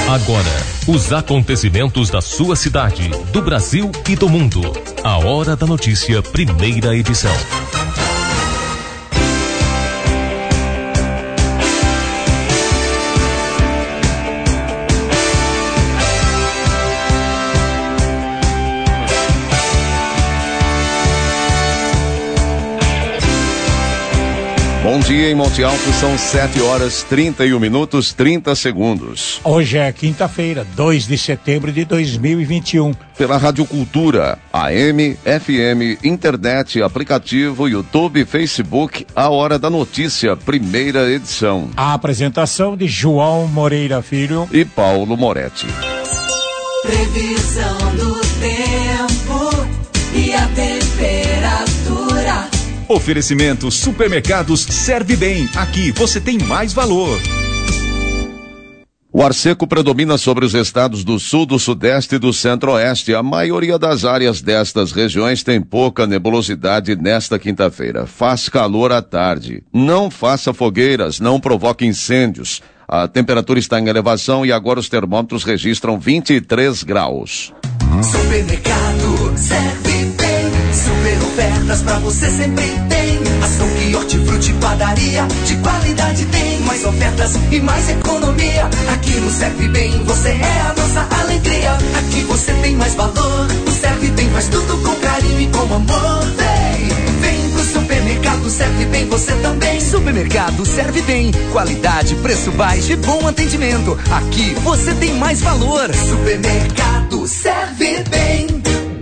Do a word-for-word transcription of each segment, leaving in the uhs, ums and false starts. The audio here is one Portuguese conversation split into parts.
Agora, os acontecimentos da sua cidade, do Brasil e do mundo. A Hora da Notícia, primeira edição. Bom dia em Monte Alto, são sete horas trinta e um minutos, trinta segundos. Hoje é quinta-feira, dois de setembro de dois mil e vinte e um. Pela Rádio Cultura, A M, F M, internet, aplicativo, YouTube, Facebook, A Hora da Notícia, primeira edição. A apresentação de João Moreira Filho e Paulo Moretti. Previsão do tempo e a temperatura. Oferecimento Supermercados Serve Bem. Aqui você tem mais valor. O ar seco predomina sobre os estados do sul, do sudeste e do centro-oeste. A maioria das áreas destas regiões tem pouca nebulosidade nesta quinta-feira. Faz calor à tarde. Não faça fogueiras, não provoque incêndios. A temperatura está em elevação e agora os termômetros registram vinte e três graus. Supermercado Serve Bem. Super ofertas pra você sempre tem. Ação que hortifruti padaria de qualidade tem. Mais ofertas e mais economia. Aqui no Serve Bem você é a nossa alegria. Aqui você tem mais valor. O Serve Bem faz tudo com carinho e com amor. Vem, vem pro Supermercado Serve Bem você também. Supermercado Serve Bem. Qualidade, preço baixo e bom atendimento. Aqui você tem mais valor. Supermercado Serve Bem.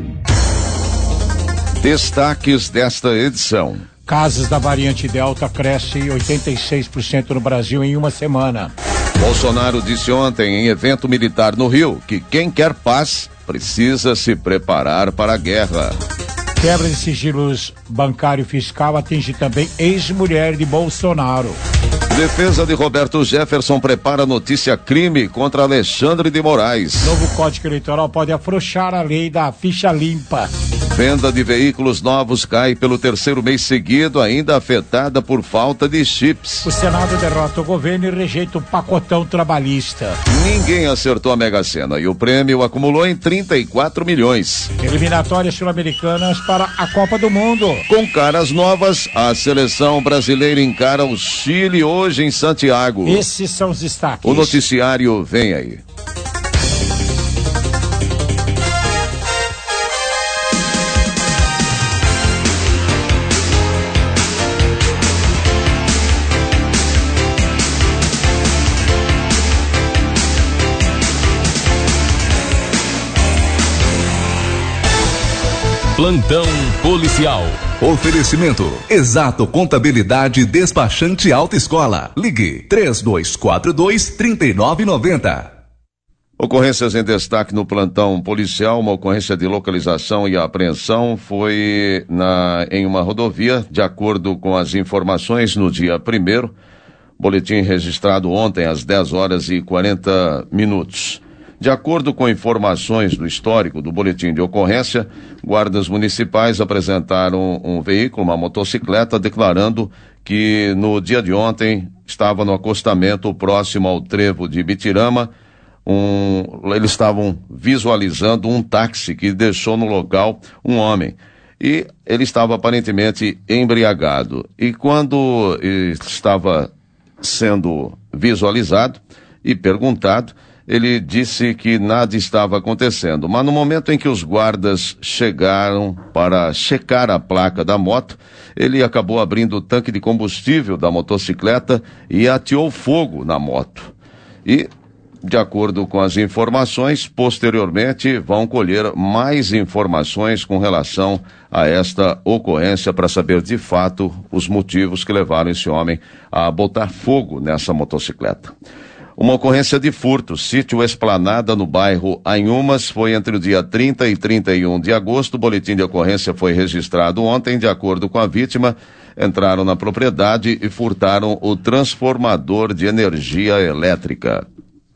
Destaques desta edição. Casos da variante Delta crescem oitenta e seis por cento no Brasil em uma semana. Bolsonaro disse ontem em evento militar no Rio que quem quer paz precisa se preparar para a guerra. Quebra de sigilos bancário e fiscal atinge também ex-mulher de Bolsonaro. Defesa de Roberto Jefferson prepara notícia crime contra Alexandre de Moraes. Novo Código Eleitoral pode afrouxar a lei da ficha limpa. Venda de veículos novos cai pelo terceiro mês seguido, ainda afetada por falta de chips. O Senado derrota o governo e rejeita o pacotão trabalhista. Ninguém acertou a Mega Sena e o prêmio acumulou em trinta e quatro milhões. Eliminatórias sul-americanas para a Copa do Mundo. Com caras novas, a seleção brasileira encara o Chile hoje em Santiago. Esses são os destaques. O noticiário vem aí. Plantão policial. Oferecimento Exato Contabilidade Despachante Autoescola. Ligue três dois quatro dois, três nove nove zero. Ocorrências em destaque no plantão policial. Uma ocorrência de localização e apreensão foi na, em uma rodovia, de acordo com as informações no dia primeiro. Boletim registrado ontem às dez horas e quarenta minutos. De acordo com informações do histórico do boletim de ocorrência, guardas municipais apresentaram um veículo, uma motocicleta, declarando que no dia de ontem estava no acostamento próximo ao trevo de Bitirama. Um, eles estavam visualizando um táxi que deixou no local um homem. E ele estava aparentemente embriagado. E quando estava sendo visualizado e perguntado, ele disse que nada estava acontecendo, mas no momento em que os guardas chegaram para checar a placa da moto, ele acabou abrindo o tanque de combustível da motocicleta e ateou fogo na moto. E, de acordo com as informações, posteriormente vão colher mais informações com relação a esta ocorrência para saber de fato os motivos que levaram esse homem a botar fogo nessa motocicleta. Uma ocorrência de furto, sítio Esplanada, no bairro Anhumas, foi entre o dia trinta e trinta e um de agosto. O boletim de ocorrência foi registrado ontem. De acordo com a vítima, entraram na propriedade e furtaram o transformador de energia elétrica.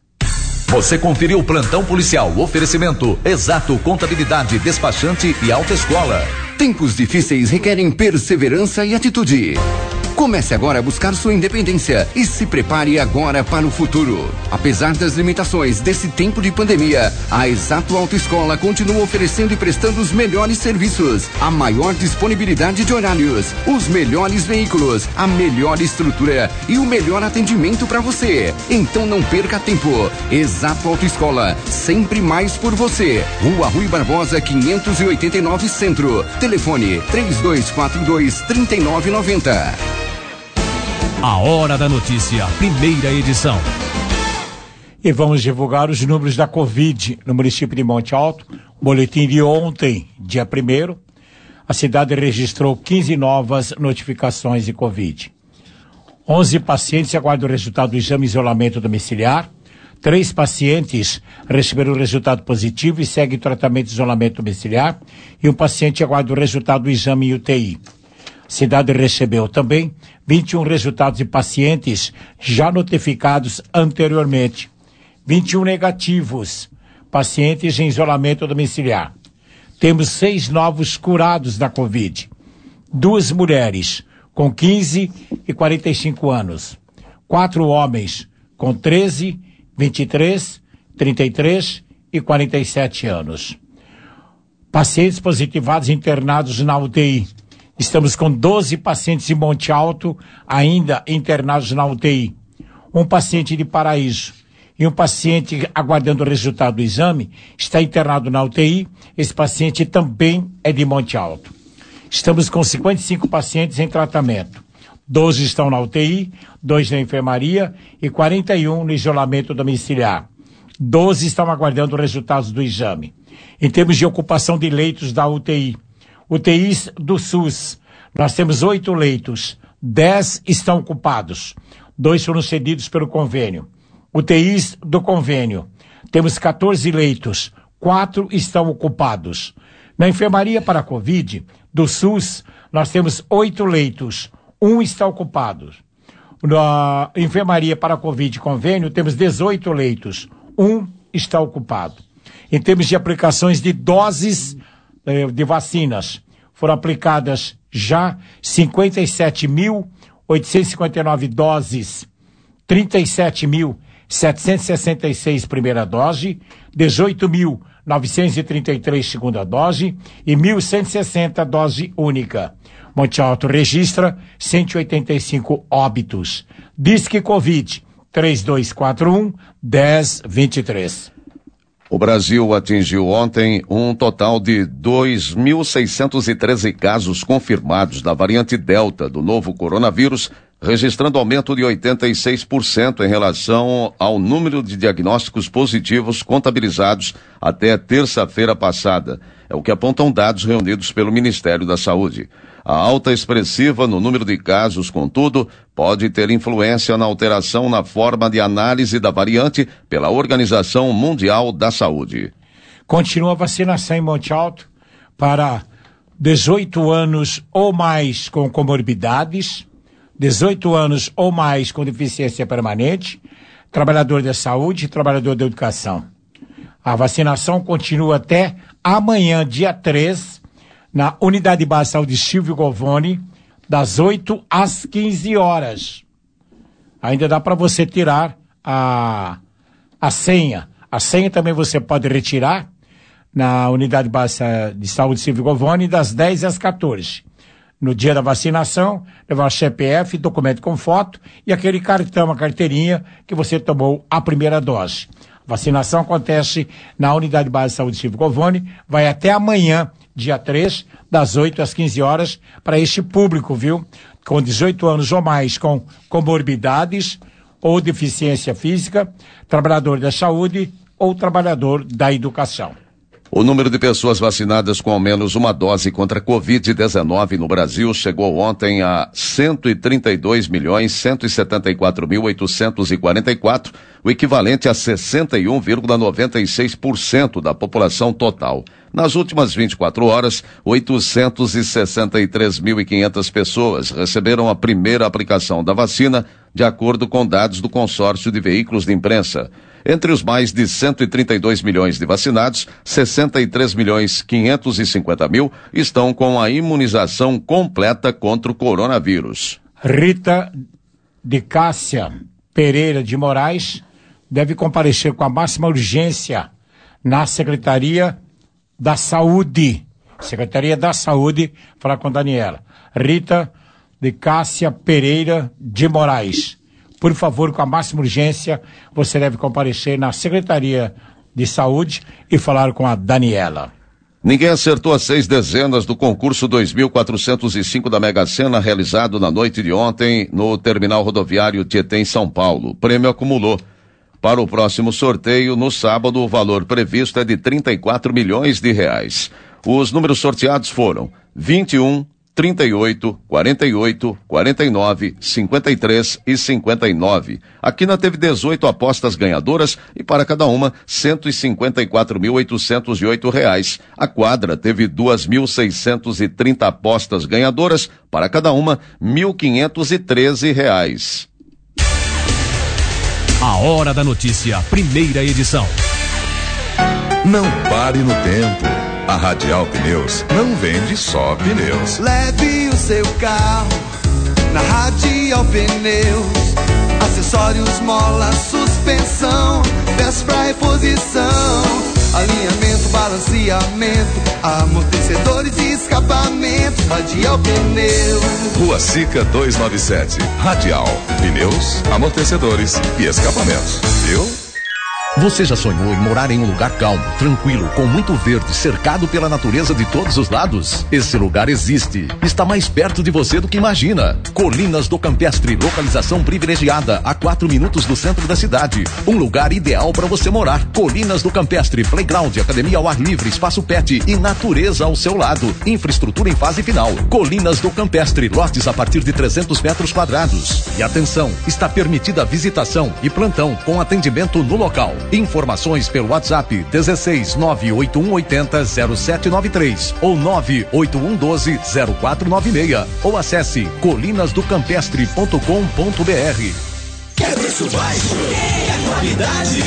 Você conferiu o plantão policial. Oferecimento Exato Contabilidade Despachante e Autoescola. Tempos difíceis requerem perseverança e atitude. Comece agora a buscar sua independência e se prepare agora para o futuro. Apesar das limitações desse tempo de pandemia, a Exato Autoescola continua oferecendo e prestando os melhores serviços, a maior disponibilidade de horários, os melhores veículos, a melhor estrutura e o melhor atendimento para você. Então não perca tempo. Exato Autoescola, sempre mais por você. Rua Rui Barbosa, quinhentos e oitenta e nove Centro. Telefone três dois quatro dois, três nove nove zero. A Hora da Notícia, primeira edição. E vamos divulgar os números da Covid no município de Monte Alto. Boletim de ontem, dia primeiro, a cidade registrou quinze novas notificações de Covid. onze pacientes aguardam o resultado do exame de isolamento domiciliar. Três pacientes receberam o resultado positivo e seguem tratamento de isolamento domiciliar. E um paciente aguarda o resultado do exame em U T I. A cidade recebeu também vinte e um resultados de pacientes já notificados anteriormente. vinte e um negativos, pacientes em isolamento domiciliar. Temos seis novos curados da Covid. Duas mulheres com quinze e quarenta e cinco anos. Quatro homens com treze, vinte e três, trinta e três e quarenta e sete anos. Pacientes positivados internados na U T I. Estamos com doze pacientes em Monte Alto ainda internados na U T I. Um paciente de Paraíso e um paciente aguardando o resultado do exame está internado na U T I. Esse paciente também é de Monte Alto. Estamos com cinquenta e cinco pacientes em tratamento. doze estão na U T I, dois na enfermaria e quarenta e um no isolamento domiciliar. doze estão aguardando os resultados do exame. Em termos de ocupação de leitos da U T I, U T Is do SUS, nós temos oito leitos, dez estão ocupados, dois foram cedidos pelo convênio. U T Is do convênio, temos quatorze leitos, quatro estão ocupados. Na enfermaria para a Covid, do SUS, nós temos oito leitos, um está ocupado. Na enfermaria para a Covid convênio, temos dezoito leitos, um está ocupado. Em termos de aplicações de doses de vacinas, foram aplicadas já cinquenta e sete mil oitocentos e cinquenta e nove doses, trinta e sete mil setecentos e sessenta e seis primeira dose, dezoito mil novecentos e trinta e três segunda dose e mil cento e sessenta dose única. Monte Alto registra cento e oitenta e cinco óbitos. Disque Covid três dois quatro um, um zero dois três. O Brasil atingiu ontem um total de dois mil seiscentos e treze casos confirmados da variante Delta do novo coronavírus, registrando aumento de oitenta e seis por cento em relação ao número de diagnósticos positivos contabilizados até terça-feira passada. É o que apontam dados reunidos pelo Ministério da Saúde. A alta expressiva no número de casos, contudo, pode ter influência na alteração na forma de análise da variante pela Organização Mundial da Saúde. Continua a vacinação em Monte Alto para dezoito anos ou mais com comorbidades, dezoito anos ou mais com deficiência permanente, trabalhador da saúde e trabalhador da educação. A vacinação continua até amanhã, dia três, na Unidade Básica de Saúde Silvio Govoni, das oito às quinze horas. Ainda dá para você tirar a, a senha. A senha também você pode retirar na Unidade Básica de Saúde Silvio Govoni, das dez às quatorze. No dia da vacinação, levar o C P F, documento com foto e aquele cartão, a carteirinha que você tomou a primeira dose. A vacinação acontece na Unidade Básica de Saúde Silvio Govoni, vai até amanhã, dia três, das oito às quinze horas, para este público, viu? Com dezoito anos ou mais, com comorbidades ou deficiência física, trabalhador da saúde ou trabalhador da educação. O número de pessoas vacinadas com ao menos uma dose contra a covid dezenove no Brasil chegou ontem a cento e trinta e dois milhões, cento e setenta e quatro mil, oitocentos e quarenta e quatro, o equivalente a sessenta e um vírgula noventa e seis por cento da população total. Nas últimas vinte e quatro horas, oitocentos e sessenta e três mil e quinhentas pessoas receberam a primeira aplicação da vacina, de acordo com dados do consórcio de veículos de imprensa. Entre os mais de cento e trinta e dois milhões de vacinados, sessenta e três milhões quinhentos e cinquenta mil estão com a imunização completa contra o coronavírus. Rita de Cássia Pereira de Moraes deve comparecer com a máxima urgência na Secretaria da Saúde. Secretaria da Saúde, falar com a Daniela. Rita de Cássia Pereira de Moraes. Por favor, com a máxima urgência, você deve comparecer na Secretaria de Saúde e falar com a Daniela. Ninguém acertou as seis dezenas do concurso dois mil quatrocentos e cinco da Mega Sena, realizado na noite de ontem no terminal rodoviário Tietê, em São Paulo. O prêmio acumulou. Para o próximo sorteio, no sábado, o valor previsto é de trinta e quatro milhões de reais. Os números sorteados foram vinte e um, trinta e oito, quarenta e oito, quarenta e nove, cinquenta e três e cinquenta e nove. A Quina teve dezoito apostas ganhadoras e para cada uma cento e cinquenta e quatro mil oitocentos e oito reais. A Quadra teve duas mil seiscentos e trinta apostas ganhadoras, para cada uma mil quinhentos e treze reais. A Hora da Notícia, primeira edição. Não pare no tempo. A Radial Pneus não vende só pneus. Leve o seu carro na Radial Pneus. Acessórios, mola, suspensão, peças pra reposição, alinhamento, balanceamento, amortecedores e escapamentos. Radial Pneus. Rua Sica duzentos e noventa e sete. Radial Pneus, amortecedores e escapamentos. Viu? Você já sonhou em morar em um lugar calmo, tranquilo, com muito verde, cercado pela natureza de todos os lados? Esse lugar existe. Está mais perto de você do que imagina. Colinas do Campestre, localização privilegiada, a quatro minutos do centro da cidade. Um lugar ideal para você morar. Colinas do Campestre, playground, academia ao ar livre, espaço pet e natureza ao seu lado. Infraestrutura em fase final. Colinas do Campestre, lotes a partir de trezentos metros quadrados. E atenção, está permitida a visitação e plantão com atendimento no local. Informações pelo WhatsApp dezesseis nove oito um oito zero zero sete nove três ou nove oito um um doze zero quatro nove seis ou acesse colinas do campestre ponto com ponto br. Quer preço baixo? Quer qualidade?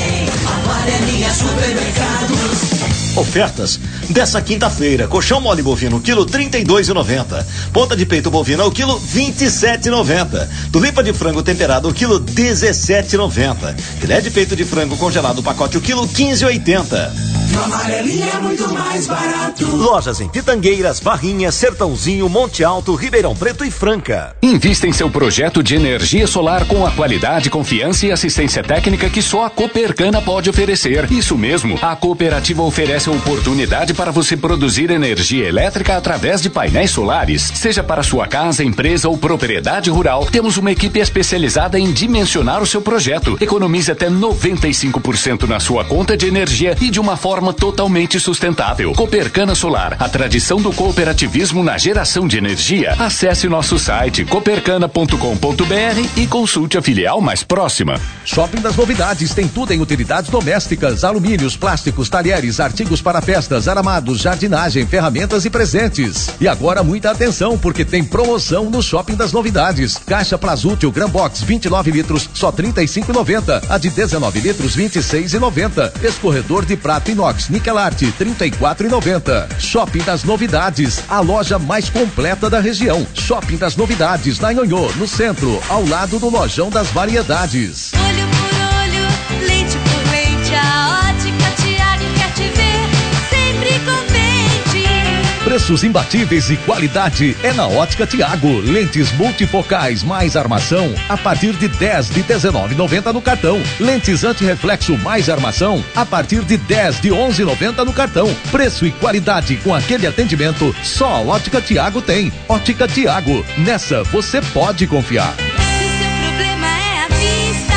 Amarelinha Supermercados. Ofertas dessa quinta-feira: colchão mole bovino, quilo trinta e dois reais e noventa centavos. Ponta de peito bovino, o quilo vinte e sete reais e noventa centavos. Tulipa de frango temperado, o quilo dezessete reais e noventa centavos. Filé de peito de frango congelado, pacote, o quilo quinze reais e oitenta centavos. No Amarelinha é muito mais barato. Lojas em Pitangueiras, Barrinha, Sertãozinho, Monte Alto, Ribeirão Preto e Franca. Invista em seu projeto de energia solar com a qualidade, confiança e assistência técnica que só a Copercana pode oferecer. Isso mesmo, a cooperativa oferece a oportunidade para você produzir energia elétrica através de painéis solares. Seja para sua casa, empresa ou propriedade rural, temos uma equipe especializada em dimensionar o seu projeto. Economize até noventa e cinco por cento na sua conta de energia e de uma forma totalmente sustentável. Copercana Solar, a tradição do cooperativismo na geração de energia. Acesse nosso site copercana ponto com ponto br e consulte a filial mais próxima. Shopping das Novidades tem tudo em utilidades domésticas, alumínios, plásticos, talheres, artigos para festas, aramados, jardinagem, ferramentas e presentes. E agora muita atenção, porque tem promoção no Shopping das Novidades. Caixa Plasútil Gran Box vinte e nove litros, só trinta e cinco reais e noventa centavos. A de dezenove litros, vinte e seis reais e noventa centavos. Escorredor de prata inox Nikelart, trinta e quatro reais e noventa centavos. Shopping das Novidades, a loja mais completa da região. Shopping das Novidades, na Nhonhô, no centro, ao lado do Lojão das Variedades. Olho por olho, leite por leite, a Ótica Tiago quer te ver sempre contente. Preços imbatíveis e qualidade é na Ótica Tiago. Lentes multifocais mais armação a partir de dez de dezenove reais e noventa centavos no cartão. Lentes antirreflexo mais armação a partir de dez de onze reais e noventa centavos no cartão. Preço e qualidade com aquele atendimento só a Ótica Tiago tem. Ótica Tiago, nessa você pode confiar. Se seu problema é a vista,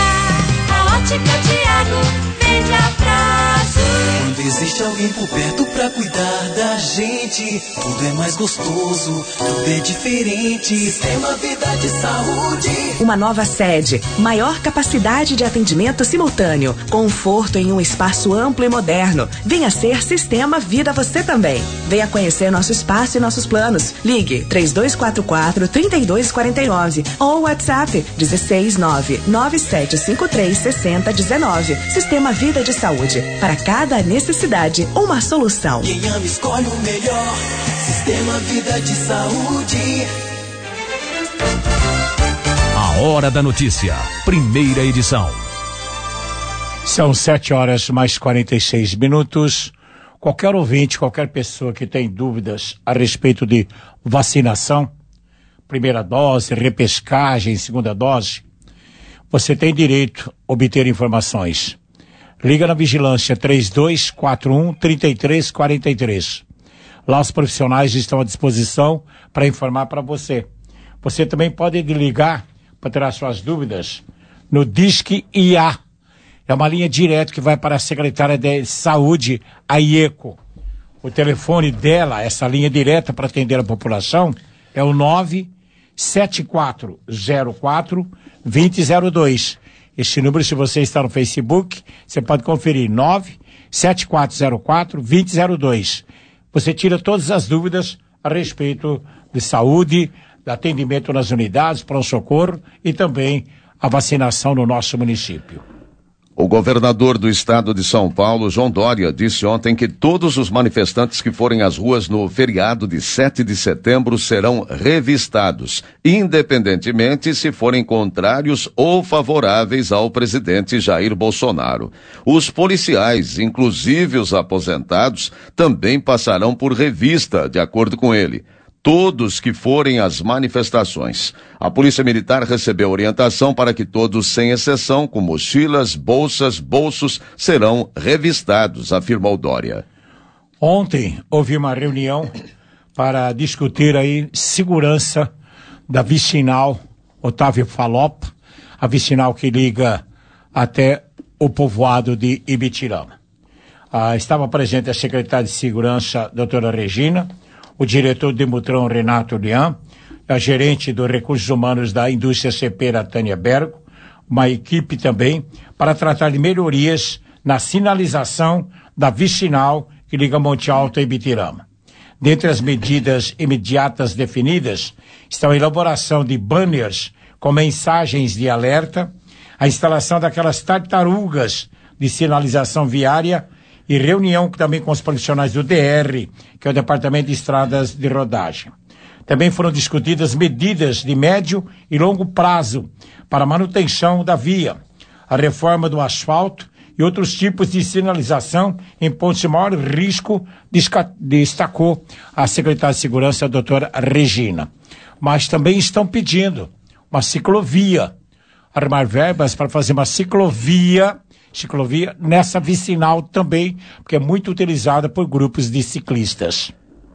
a Ótica Tiago vende a prazo. Quando existe alguém por perto pra cuidar da gente, tudo é mais gostoso, tudo é diferente. Sistema Vida de Saúde. Uma nova sede, maior capacidade de atendimento simultâneo, conforto em um espaço amplo e moderno. Venha ser Sistema Vida você também. Venha conhecer nosso espaço e nossos planos. Ligue três dois quatro quatro, três dois quatro nove ou WhatsApp dezesseis nove nove sete cinco três seis zero um nove. Sistema Vida de Saúde. Para cada necessidade, uma solução. Quem ama escolhe o melhor. Sistema Vida de Saúde. Hora da Notícia, primeira edição. São sete horas mais quarenta e seis minutos. Qualquer ouvinte, qualquer pessoa que tem dúvidas a respeito de vacinação, primeira dose, repescagem, segunda dose, você tem direito a obter informações. Liga na vigilância três dois quatro um, três três quatro três. Lá os profissionais estão à disposição para informar para você. Você também pode ligar para tirar suas dúvidas no Disque I A. É uma linha direta que vai para a Secretária de Saúde, a IECO. O telefone dela, essa linha direta para atender a população, é o nove sete quatro zero quatro dois zero zero dois. Esse número, se você está no Facebook, você pode conferir, nove sete quatro zero quatro dois zero zero dois. Você tira todas as dúvidas a respeito de saúde, de atendimento nas unidades, pronto-socorro e também a vacinação no nosso município. O governador do estado de São Paulo, João Dória, disse ontem que todos os manifestantes que forem às ruas no feriado de sete de setembro serão revistados, independentemente se forem contrários ou favoráveis ao presidente Jair Bolsonaro. Os policiais, inclusive os aposentados, também passarão por revista, de acordo com ele. Todos que forem às manifestações. A Polícia Militar recebeu orientação para que todos, sem exceção, com mochilas, bolsas, bolsos, serão revistados, afirmou Dória. Ontem houve uma reunião para discutir aí segurança da vicinal Otávio Falopa, a vicinal que liga até o povoado de Ibitirama. Ah, estava presente a secretária de Segurança, doutora Regina, o diretor de Mutron, Renato Lian, a gerente dos recursos humanos da indústria cepeira, Tânia Bergo, uma equipe também para tratar de melhorias na sinalização da vicinal que liga Monte Alto e Ibitirama. Dentre as medidas imediatas definidas estão a elaboração de banners com mensagens de alerta, a instalação daquelas tartarugas de sinalização viária e reunião também com os profissionais do D R, que é o Departamento de Estradas de Rodagem. Também foram discutidas medidas de médio e longo prazo para a manutenção da via, a reforma do asfalto e outros tipos de sinalização em pontos de maior risco, destacou a secretária de Segurança, a doutora Regina. Mas também estão pedindo uma ciclovia, armar verbas para fazer uma ciclovia ciclovia nessa vicinal também, porque é muito utilizada por grupos de ciclistas.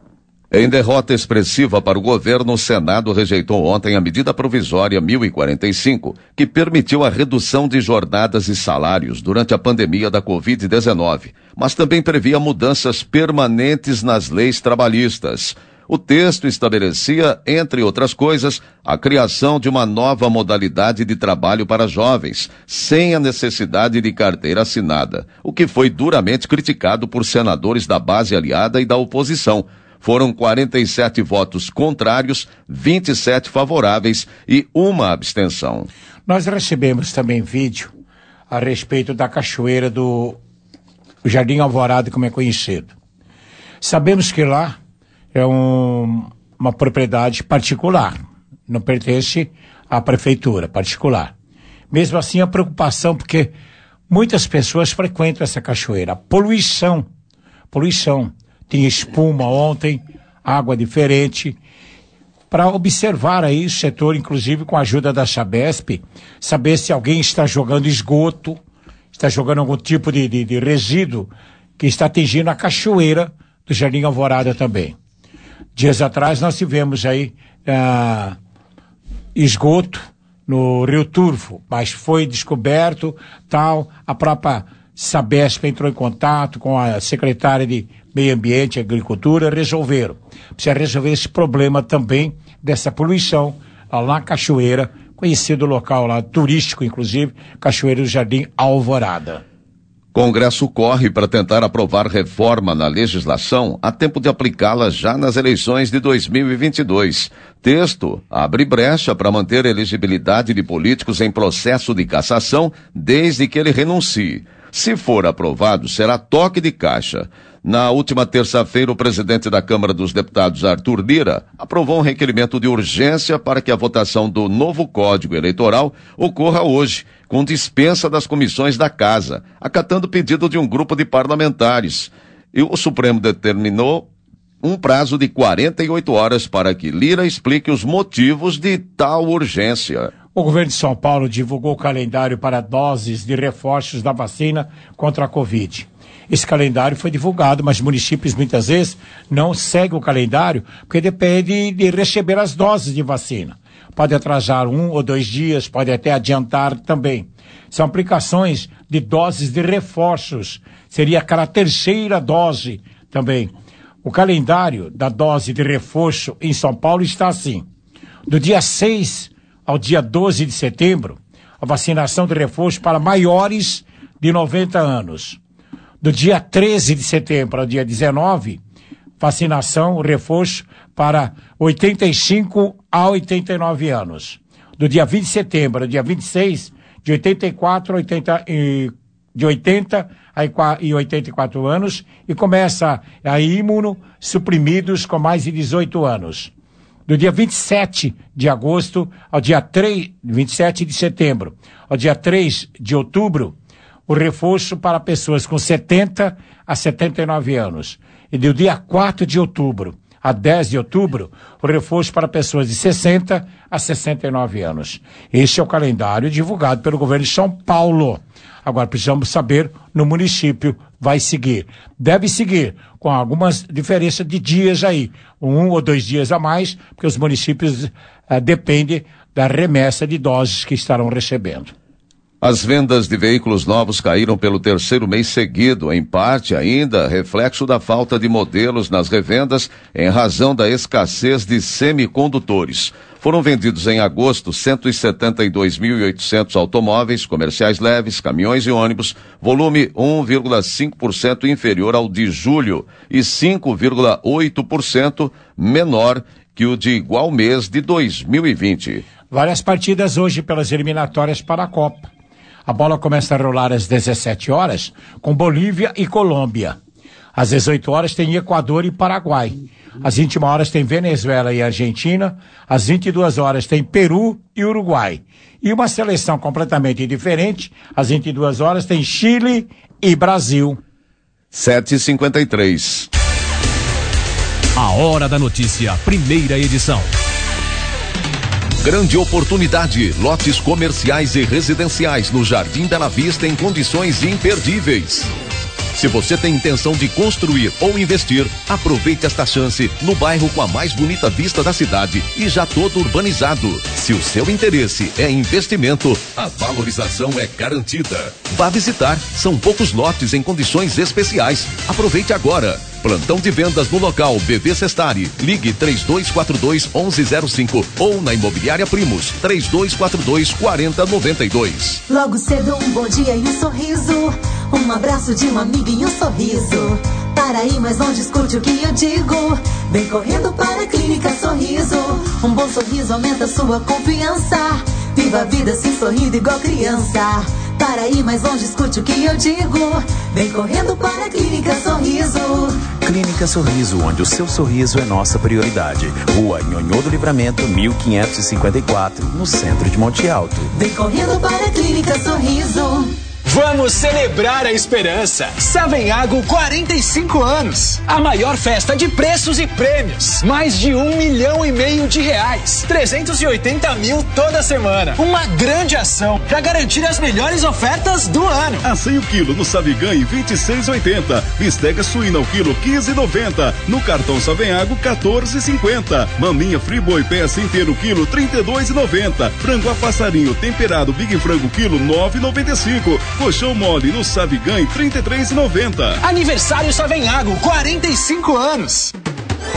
Em derrota expressiva para o governo, o Senado rejeitou ontem a medida provisória mil e quarenta e cinco, que permitiu a redução de jornadas e salários durante a pandemia da covid dezenove, mas também previa mudanças permanentes nas leis trabalhistas. O texto estabelecia, entre outras coisas, a criação de uma nova modalidade de trabalho para jovens, sem a necessidade de carteira assinada, o que foi duramente criticado por senadores da base aliada e da oposição. Foram quarenta e sete votos contrários, vinte e sete favoráveis e uma abstenção. Nós recebemos também vídeo a respeito da cachoeira do Jardim Alvorada, como é conhecido. Sabemos que lá é um, uma propriedade particular, não pertence à prefeitura, particular. Mesmo assim, a preocupação, porque muitas pessoas frequentam essa cachoeira. A poluição, poluição, tinha espuma ontem, água diferente. Para observar aí o setor, inclusive com a ajuda da Sabesp, saber se alguém está jogando esgoto, está jogando algum tipo de, de, de resíduo que está atingindo a cachoeira do Jardim Alvorada também. Dias atrás nós tivemos aí ah, esgoto no Rio Turvo, mas foi descoberto, tal, a própria Sabesp entrou em contato com a secretária de Meio Ambiente e Agricultura, resolveram. Precisa resolver esse problema também dessa poluição lá na cachoeira, conhecido local lá, turístico inclusive, Cachoeira do Jardim Alvorada. Congresso corre para tentar aprovar reforma na legislação a tempo de aplicá-la já nas eleições de dois mil e vinte e dois. Texto abre brecha para manter a elegibilidade de políticos em processo de cassação desde que ele renuncie. Se for aprovado, será toque de caixa. Na última terça-feira, o presidente da Câmara dos Deputados, Arthur Lira, aprovou um requerimento de urgência para que a votação do novo Código Eleitoral ocorra hoje, com dispensa das comissões da Casa, acatando o pedido de um grupo de parlamentares. E o Supremo determinou um prazo de quarenta e oito horas para que Lira explique os motivos de tal urgência. O governo de São Paulo divulgou o calendário para doses de reforços da vacina contra a Covid. Esse calendário foi divulgado, mas municípios muitas vezes não seguem o calendário porque depende de receber as doses de vacina. Pode atrasar um ou dois dias, pode até adiantar também. São aplicações de doses de reforços. Seria aquela terceira dose também. O calendário da dose de reforço em São Paulo está assim. Do dia seis ao dia doze de setembro, a vacinação de reforço para maiores de noventa anos. Do dia treze de setembro ao dia dezenove, vacinação, reforço para oitenta e cinco a oitenta e nove anos. Do dia vinte de setembro ao dia vinte e seis, de oitenta e quatro a oitenta, de oitenta e oitenta e quatro anos, e começa a imunossuprimidos com mais de dezoito anos. Do dia vinte e sete de agosto ao dia três, vinte e sete de setembro ao dia três de outubro, o reforço para pessoas com setenta a setenta e nove anos. E do dia quatro de outubro a dez de outubro, o reforço para pessoas de sessenta a sessenta e nove anos. Este é o calendário divulgado pelo governo de São Paulo. Agora precisamos saber, no município vai seguir. Deve seguir, com algumas diferenças de dias aí. Um ou dois dias a mais, porque os municípios uh, dependem da remessa de doses que estarão recebendo. As vendas de veículos novos caíram pelo terceiro mês seguido, em parte ainda reflexo da falta de modelos nas revendas em razão da escassez de semicondutores. Foram vendidos em agosto cento e setenta e dois mil e oitocentos automóveis, comerciais leves, caminhões e ônibus, volume um vírgula cinco por cento inferior ao de julho e cinco vírgula oito por cento menor que o de igual mês de dois mil e vinte. Várias partidas hoje pelas eliminatórias para a Copa. A bola começa a rolar às dezessete horas com Bolívia e Colômbia. Às dezoito horas tem Equador e Paraguai. Às vinte e uma horas tem Venezuela e Argentina. Às vinte e duas horas tem Peru e Uruguai. E uma seleção completamente diferente. Às vinte e duas horas tem Chile e Brasil. sete e cinquenta e três. A Hora da Notícia, primeira edição. Grande oportunidade, lotes comerciais e residenciais no Jardim Bela Vista em condições imperdíveis. Se você tem intenção de construir ou investir, aproveite esta chance no bairro com a mais bonita vista da cidade e já todo urbanizado. Se o seu interesse é investimento, a valorização é garantida. Vá visitar, são poucos lotes em condições especiais. Aproveite agora. Plantão de vendas no local B V Sestari. Ligue três dois quatro dois, onze zero cinco ou na Imobiliária Primos três dois quatro dois, quatro zero nove dois. Logo cedo um bom dia e um sorriso, um abraço de uma amiga e um sorriso. Para aí, mas não discute o que eu digo. Vem correndo para a Clínica Sorriso. Um bom sorriso aumenta sua confiança. Viva a vida assim sorrindo igual criança. Para aí, mas não discute o que eu digo. Vem correndo para a Clínica Sorriso. Clínica Sorriso, onde o seu sorriso é nossa prioridade. Rua Nhonhô do Livramento, mil quinhentos e cinquenta e quatro, no centro de Monte Alto. Vem correndo para a Clínica Sorriso. Vamos celebrar a esperança. Savenhago, quarenta e cinco anos. A maior festa de preços e prêmios. Mais de um milhão e meio de reais. trezentos e oitenta mil toda semana. Uma grande ação para garantir as melhores ofertas do ano. Assim o quilo no Saviganhe, vinte e seis e oitenta. Bistega suína o quilo, quinze e noventa. No cartão Savenhago, quatorze e cinquenta. Maminha Friboi peça inteiro quilo, trinta e dois e noventa. Frango a passarinho temperado Big Frango quilo, nove e noventa e cinco. Colchão mole no Saviganhe, trinta e três e noventa. Aniversário Savenhago, quarenta e cinco anos.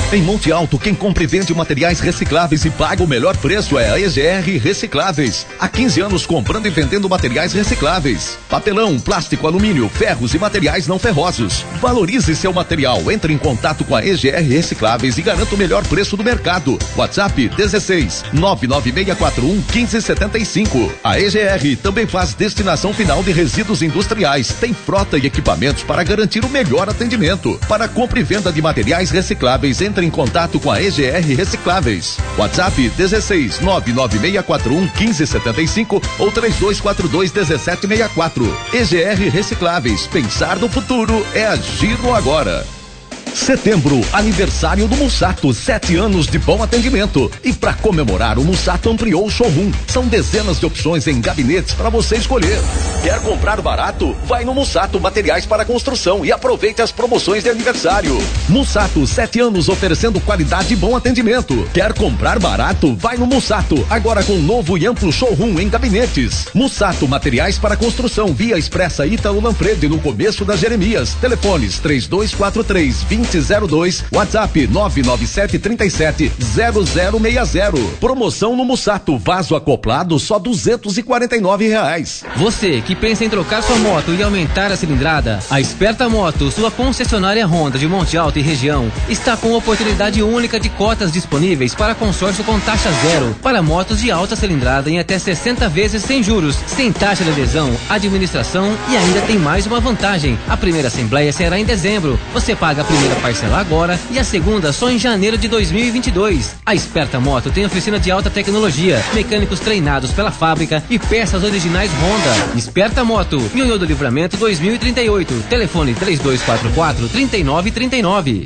Em Monte Alto, quem compra e vende materiais recicláveis e paga o melhor preço é a E G R Recicláveis. Há quinze anos comprando e vendendo materiais recicláveis. Papelão, plástico, alumínio, ferros e materiais não ferrosos. Valorize seu material. Entre em contato com a E G R Recicláveis e garanta o melhor preço do mercado. WhatsApp dezesseis nove nove seis quatro um um cinco sete cinco. A E G R também faz destinação final de resíduos industriais. Tem frota e equipamentos para garantir o melhor atendimento. Para compra e venda de materiais recicláveis, entre em contato com a E G R Recicláveis. WhatsApp dezesseis nove nove seis quatro um um cinco sete cinco ou três dois quatro dois um sete seis quatro. E G R Recicláveis. Pensar no futuro é agir no agora. Setembro, aniversário do Mussato, sete anos de bom atendimento. E para comemorar, o Mussato ampliou o showroom. São dezenas de opções em gabinetes para você escolher. Quer comprar barato? Vai no Mussato Materiais para Construção e aproveite as promoções de aniversário. Mussato, sete anos oferecendo qualidade e bom atendimento. Quer comprar barato? Vai no Mussato, agora com novo e amplo showroom em gabinetes. Mussato Materiais para Construção, Via Expressa Ítalo Manfredi, no começo da Jeremias. Telefones três dois quatro três, dois zero zero dois, WhatsApp nove nove sete três sete zero zero seis zero. Promoção no Mussato, vaso acoplado só duzentos e quarenta e nove reais. Você que pensa em trocar sua moto e aumentar a cilindrada, a Esperta Moto, sua concessionária Honda de Monte Alto e região, está com oportunidade única de cotas disponíveis para consórcio com taxa zero para motos de alta cilindrada em até sessenta vezes sem juros, sem taxa de adesão, administração e ainda tem mais uma vantagem. A primeira assembleia será em dezembro. Você paga a primeira parcelar agora e a segunda só em janeiro de dois mil e vinte e dois. A Esperta Moto tem oficina de alta tecnologia, mecânicos treinados pela fábrica e peças originais Honda. Esperta Moto, Nhonhô do Livramento dois mil e trinta e oito. Telefone três dois quatro quatro, três nove três nove.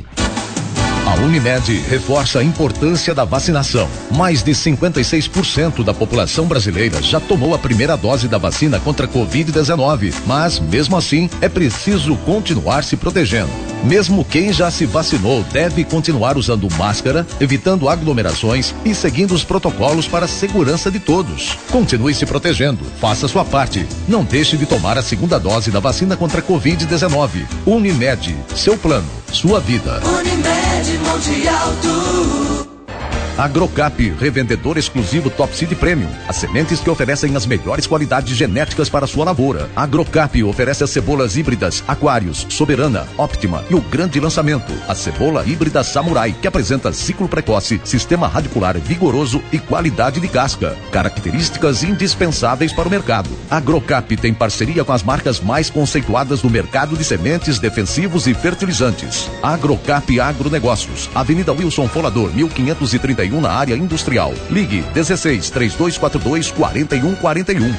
A Unimed reforça a importância da vacinação. Mais de cinquenta e seis por cento da população brasileira já tomou a primeira dose da vacina contra a covid dezenove, mas mesmo assim é preciso continuar se protegendo. Mesmo quem já se vacinou deve continuar usando máscara, evitando aglomerações e seguindo os protocolos para a segurança de todos. Continue se protegendo, faça sua parte. Não deixe de tomar a segunda dose da vacina contra a covid dezenove. Unimed, seu plano, sua vida. Unimed Monte Alto. Agrocap, revendedor exclusivo Top Seed Premium. As sementes que oferecem as melhores qualidades genéticas para sua lavoura. Agrocap oferece as cebolas híbridas Aquários, Soberana, Optima e o grande lançamento, a cebola híbrida Samurai, que apresenta ciclo precoce, sistema radicular vigoroso e qualidade de casca. Características indispensáveis para o mercado. Agrocap tem parceria com as marcas mais conceituadas do mercado de sementes, defensivos e fertilizantes. Agrocap Agronegócios, Avenida Wilson Folador, mil quinhentos e trinta e um, na área industrial. Ligue dezesseis, três dois quatro dois, quatro um quatro um.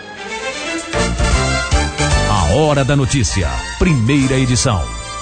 A Hora da Notícia, primeira edição.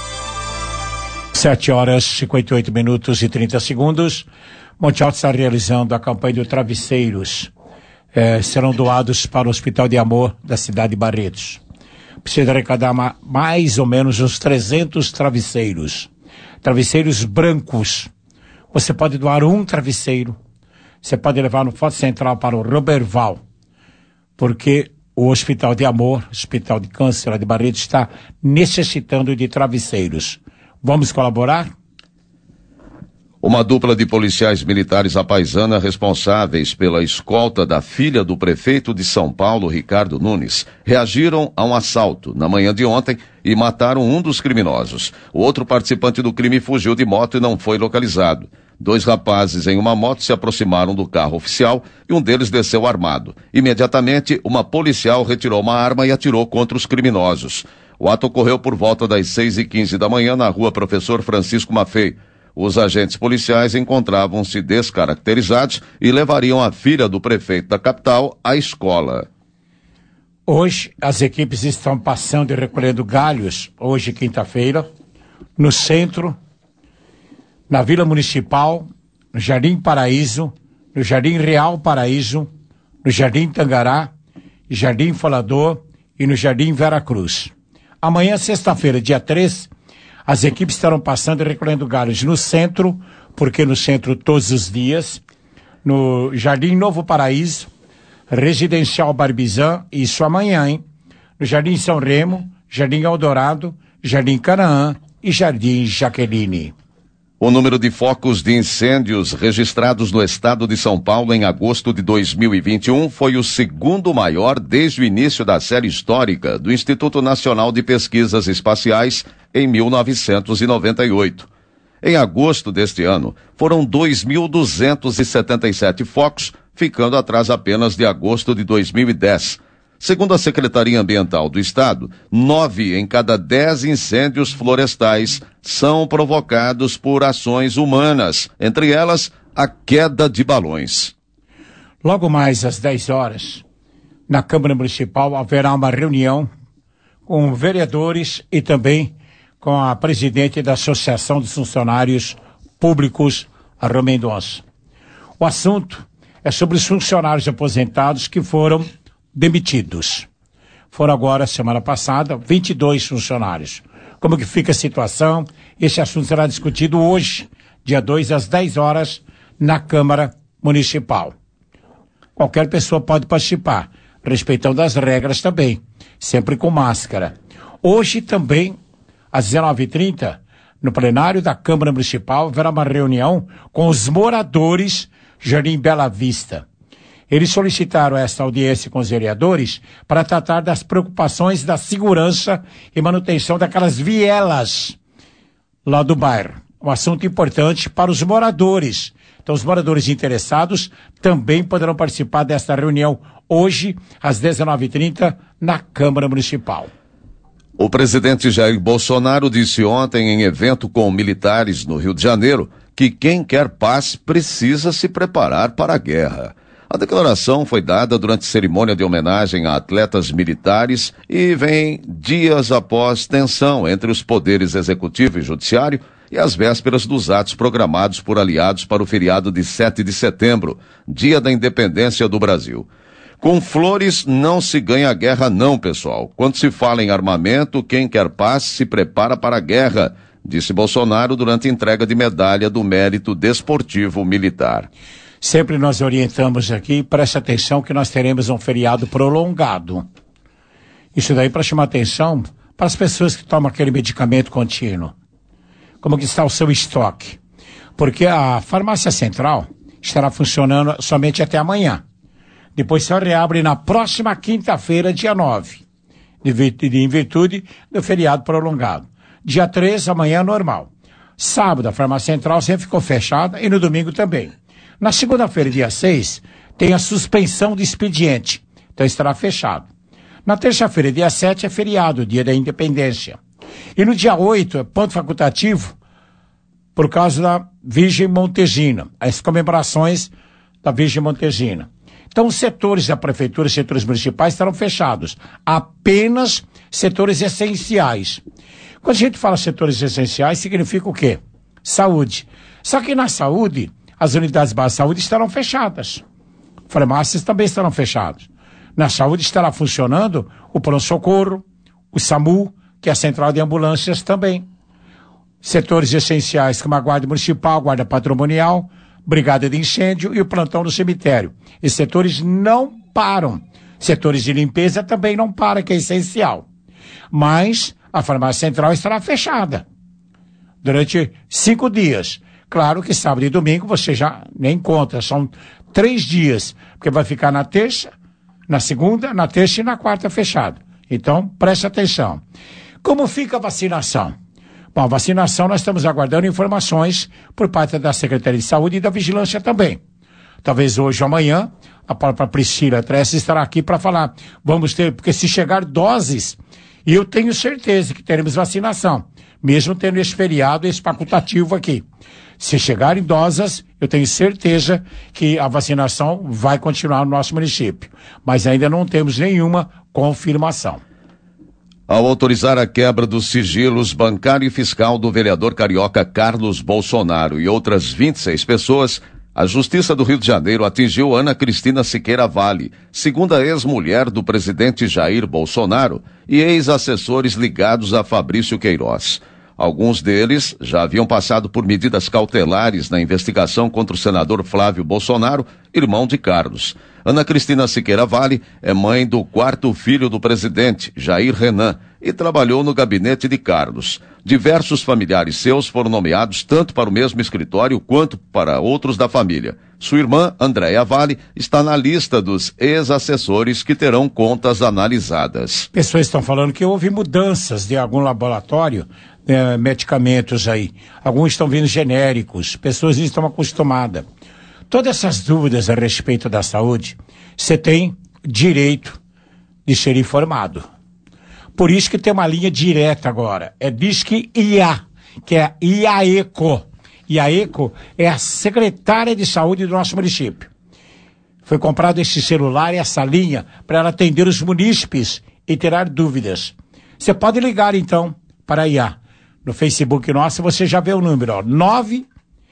Sete horas, cinquenta e oito minutos e trinta segundos. Monte Alto está realizando a campanha de travesseiros. Eh, serão doados para o Hospital de Amor da cidade de Barretos. Precisa arrecadar ma- mais ou menos uns trezentos travesseiros. Travesseiros brancos. Você pode doar um travesseiro. Você pode levar no Foto Central para o Roberval. Porque o Hospital de Amor, Hospital de Câncer lá de Barretos, está necessitando de travesseiros. Vamos colaborar? Uma dupla de policiais militares à paisana responsáveis pela escolta da filha do prefeito de São Paulo, Ricardo Nunes, reagiram a um assalto na manhã de ontem e mataram um dos criminosos. O outro participante do crime fugiu de moto e não foi localizado. Dois rapazes em uma moto se aproximaram do carro oficial e um deles desceu armado. Imediatamente, uma policial retirou uma arma e atirou contra os criminosos. O ato ocorreu por volta das seis e quinze da manhã na rua Professor Francisco Maffei. Os agentes policiais encontravam-se descaracterizados e levariam a filha do prefeito da capital à escola. Hoje, as equipes estão passando e recolhendo galhos, hoje, quinta-feira, no centro, na Vila Municipal, no Jardim Paraíso, no Jardim Real Paraíso, no Jardim Tangará, Jardim Falador e no Jardim Veracruz. Amanhã, sexta-feira, dia três, as equipes estarão passando e recolhendo galhos no centro, porque no centro todos os dias, no Jardim Novo Paraíso, Residencial Barbizan, isso amanhã, hein? No Jardim São Remo, Jardim Eldorado, Jardim Canaã e Jardim Jaqueline. O número de focos de incêndios registrados no estado de São Paulo em agosto de dois mil e vinte e um foi o segundo maior desde o início da série histórica do Instituto Nacional de Pesquisas Espaciais em mil novecentos e noventa e oito. Em agosto deste ano, foram dois mil duzentos e setenta e sete focos, ficando atrás apenas de agosto de dois mil e dez. Segundo a Secretaria Ambiental do Estado, nove em cada dez incêndios florestais são provocados por ações humanas, entre elas a queda de balões. Logo mais às dez horas, na Câmara Municipal haverá uma reunião com vereadores e também com a presidente da Associação dos Funcionários Públicos, a Rô Mendonça. O assunto é sobre os funcionários aposentados que foram demitidos. Foram agora, semana passada, vinte e dois funcionários. Como que fica a situação? Esse assunto será discutido hoje, dia dois, às dez horas, na Câmara Municipal. Qualquer pessoa pode participar, respeitando as regras também, sempre com máscara. Hoje também, às dezenove e trinta, no plenário da Câmara Municipal, haverá uma reunião com os moradores Jardim Bela Vista. Eles solicitaram esta audiência com os vereadores para tratar das preocupações da segurança e manutenção daquelas vielas lá do bairro. Um assunto importante para os moradores. Então, os moradores interessados também poderão participar desta reunião hoje, às dezenove e trinta, na Câmara Municipal. O presidente Jair Bolsonaro disse ontem em evento com militares no Rio de Janeiro que quem quer paz precisa se preparar para a guerra. A declaração foi dada durante cerimônia de homenagem a atletas militares e vem dias após tensão entre os poderes executivo e judiciário e as vésperas dos atos programados por aliados para o feriado de sete de setembro, dia da independência do Brasil. Com flores não se ganha guerra não, pessoal. Quando se fala em armamento, quem quer paz se prepara para a guerra, disse Bolsonaro durante a entrega de medalha do Mérito Desportivo Militar. Sempre nós orientamos aqui, preste atenção que nós teremos um feriado prolongado. Isso daí para chamar atenção para as pessoas que tomam aquele medicamento contínuo. Como que está o seu estoque? Porque a farmácia central estará funcionando somente até amanhã. Depois só reabre na próxima quinta-feira, dia nove, em virtude do feriado prolongado. Dia três, amanhã normal. Sábado, a farmácia central sempre ficou fechada e no domingo também. Na segunda-feira, dia seis, tem a suspensão de expediente, então estará fechado. Na terça-feira, dia sete, é feriado, dia da independência. E no dia oito, é ponto facultativo, por causa da Virgem Montesina, as comemorações da Virgem Montesina. Então, os setores da prefeitura, os setores municipais estarão fechados. Apenas setores essenciais. Quando a gente fala setores essenciais, significa o quê? Saúde. Só que na saúde, as unidades básicas de saúde estarão fechadas. Farmácias também estarão fechadas. Na saúde estará funcionando o pronto-socorro, o SAMU, que é a central de ambulâncias também. Setores essenciais como a guarda municipal, guarda patrimonial, brigada de incêndio e o plantão no cemitério. Esses setores não param. Setores de limpeza também não param, que é essencial. Mas a farmácia central estará fechada durante cinco dias. Claro que sábado e domingo você já nem conta, são três dias, porque vai ficar na terça, na segunda, na terça e na quarta fechado. Então, preste atenção. Como fica a vacinação? Bom, a vacinação nós estamos aguardando informações por parte da Secretaria de Saúde e da Vigilância também. Talvez hoje ou amanhã, a própria Priscila Tressa estará aqui para falar. Vamos ter, porque se chegar doses, e eu tenho certeza que teremos vacinação, mesmo tendo esse feriado, esse facultativo aqui. Se chegarem doses, eu tenho certeza que a vacinação vai continuar no nosso município. Mas ainda não temos nenhuma confirmação. Ao autorizar a quebra dos sigilos bancário e fiscal do vereador carioca Carlos Bolsonaro e outras vinte e seis pessoas, a Justiça do Rio de Janeiro atingiu Ana Cristina Siqueira Vale, segunda ex-mulher do presidente Jair Bolsonaro e ex-assessores ligados a Fabrício Queiroz. Alguns deles já haviam passado por medidas cautelares na investigação contra o senador Flávio Bolsonaro, irmão de Carlos. Ana Cristina Siqueira Vale é mãe do quarto filho do presidente, Jair Renan, e trabalhou no gabinete de Carlos. Diversos familiares seus foram nomeados tanto para o mesmo escritório quanto para outros da família. Sua irmã, Andréia Vale, está na lista dos ex-assessores que terão contas analisadas. Pessoas estão falando que houve mudanças de algum laboratório, eh, medicamentos aí. Alguns estão vindo genéricos, pessoas não estão acostumadas. Todas essas dúvidas a respeito da saúde, você tem direito de ser informado. Por isso que tem uma linha direta agora. É Disque I A, que é IAECO. IAECO é a secretária de saúde do nosso município. Foi comprado esse celular e essa linha para ela atender os munícipes e tirar dúvidas. Você pode ligar então para a I A. No Facebook nosso você já vê o número, ó, nove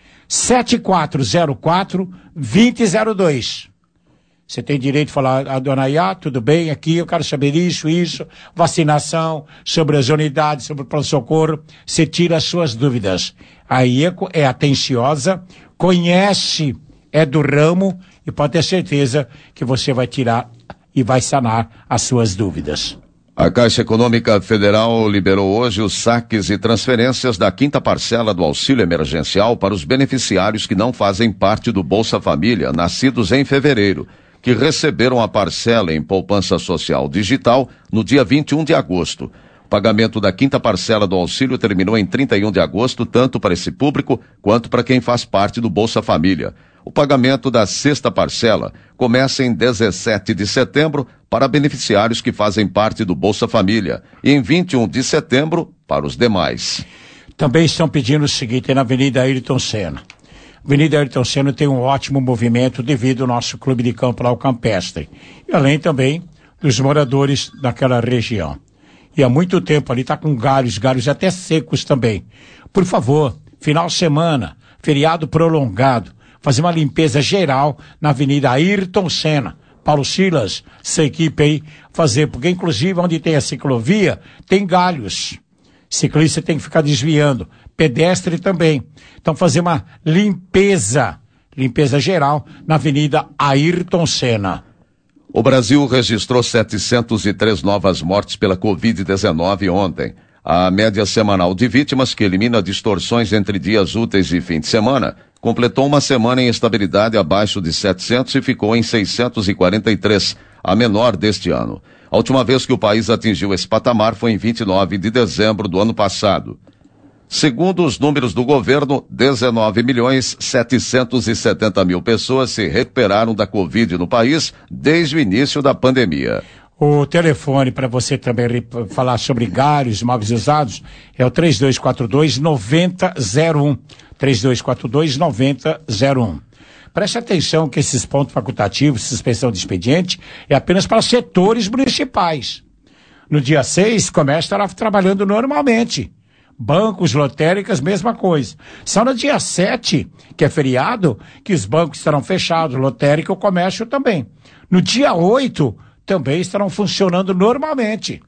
sete quatro zero quatro dois zero zero dois. Você tem direito de falar, a dona Iá, tudo bem, aqui eu quero saber isso, isso, vacinação, sobre as unidades, sobre o pronto-socorro, você tira as suas dúvidas. A IECO é atenciosa, conhece, é do ramo e pode ter certeza que você vai tirar e vai sanar as suas dúvidas. A Caixa Econômica Federal liberou hoje os saques e transferências da quinta parcela do auxílio emergencial para os beneficiários que não fazem parte do Bolsa Família, nascidos em fevereiro, que receberam a parcela em poupança social digital no dia vinte e um de agosto. O pagamento da quinta parcela do auxílio terminou em trinta e um de agosto, tanto para esse público quanto para quem faz parte do Bolsa Família. O pagamento da sexta parcela começa em dezessete de setembro para beneficiários que fazem parte do Bolsa Família e em vinte e um de setembro para os demais. Também estão pedindo o seguinte, na Avenida Ayrton Senna. Avenida Ayrton Senna tem um ótimo movimento devido ao nosso clube de campo lá, o Campestre. E além também dos moradores daquela região. E há muito tempo ali está com galhos, galhos até secos também. Por favor, final de semana, feriado prolongado, fazer uma limpeza geral na Avenida Ayrton Senna. Paulo Silas, essa equipe aí, fazer, porque inclusive onde tem a ciclovia, tem galhos. Ciclista tem que ficar desviando, pedestre também. Então fazer uma limpeza, limpeza geral na Avenida Ayrton Senna. O Brasil registrou setecentas e três novas mortes pela covid dezenove ontem. A média semanal de vítimas, que elimina distorções entre dias úteis e fim de semana, completou uma semana em estabilidade abaixo de setecentos e ficou em seiscentos e quarenta e três, a menor deste ano. A última vez que o país atingiu esse patamar foi em vinte e nove de dezembro do ano passado. Segundo os números do governo, dezenove milhões setecentos e setenta mil pessoas se recuperaram da Covid no país desde o início da pandemia. O telefone para você também falar sobre galhos, móveis usados, é o três dois quatro dois, nove zero zero um. três dois quatro dois, nove zero zero um. Preste atenção que esses pontos facultativos, suspensão de expediente, é apenas para setores municipais. No dia seis, o comércio estará trabalhando normalmente. Bancos, lotéricas, mesma coisa. Só no dia sete, que é feriado, que os bancos estarão fechados, lotérica e o comércio também. No dia oito, também estarão funcionando normalmente.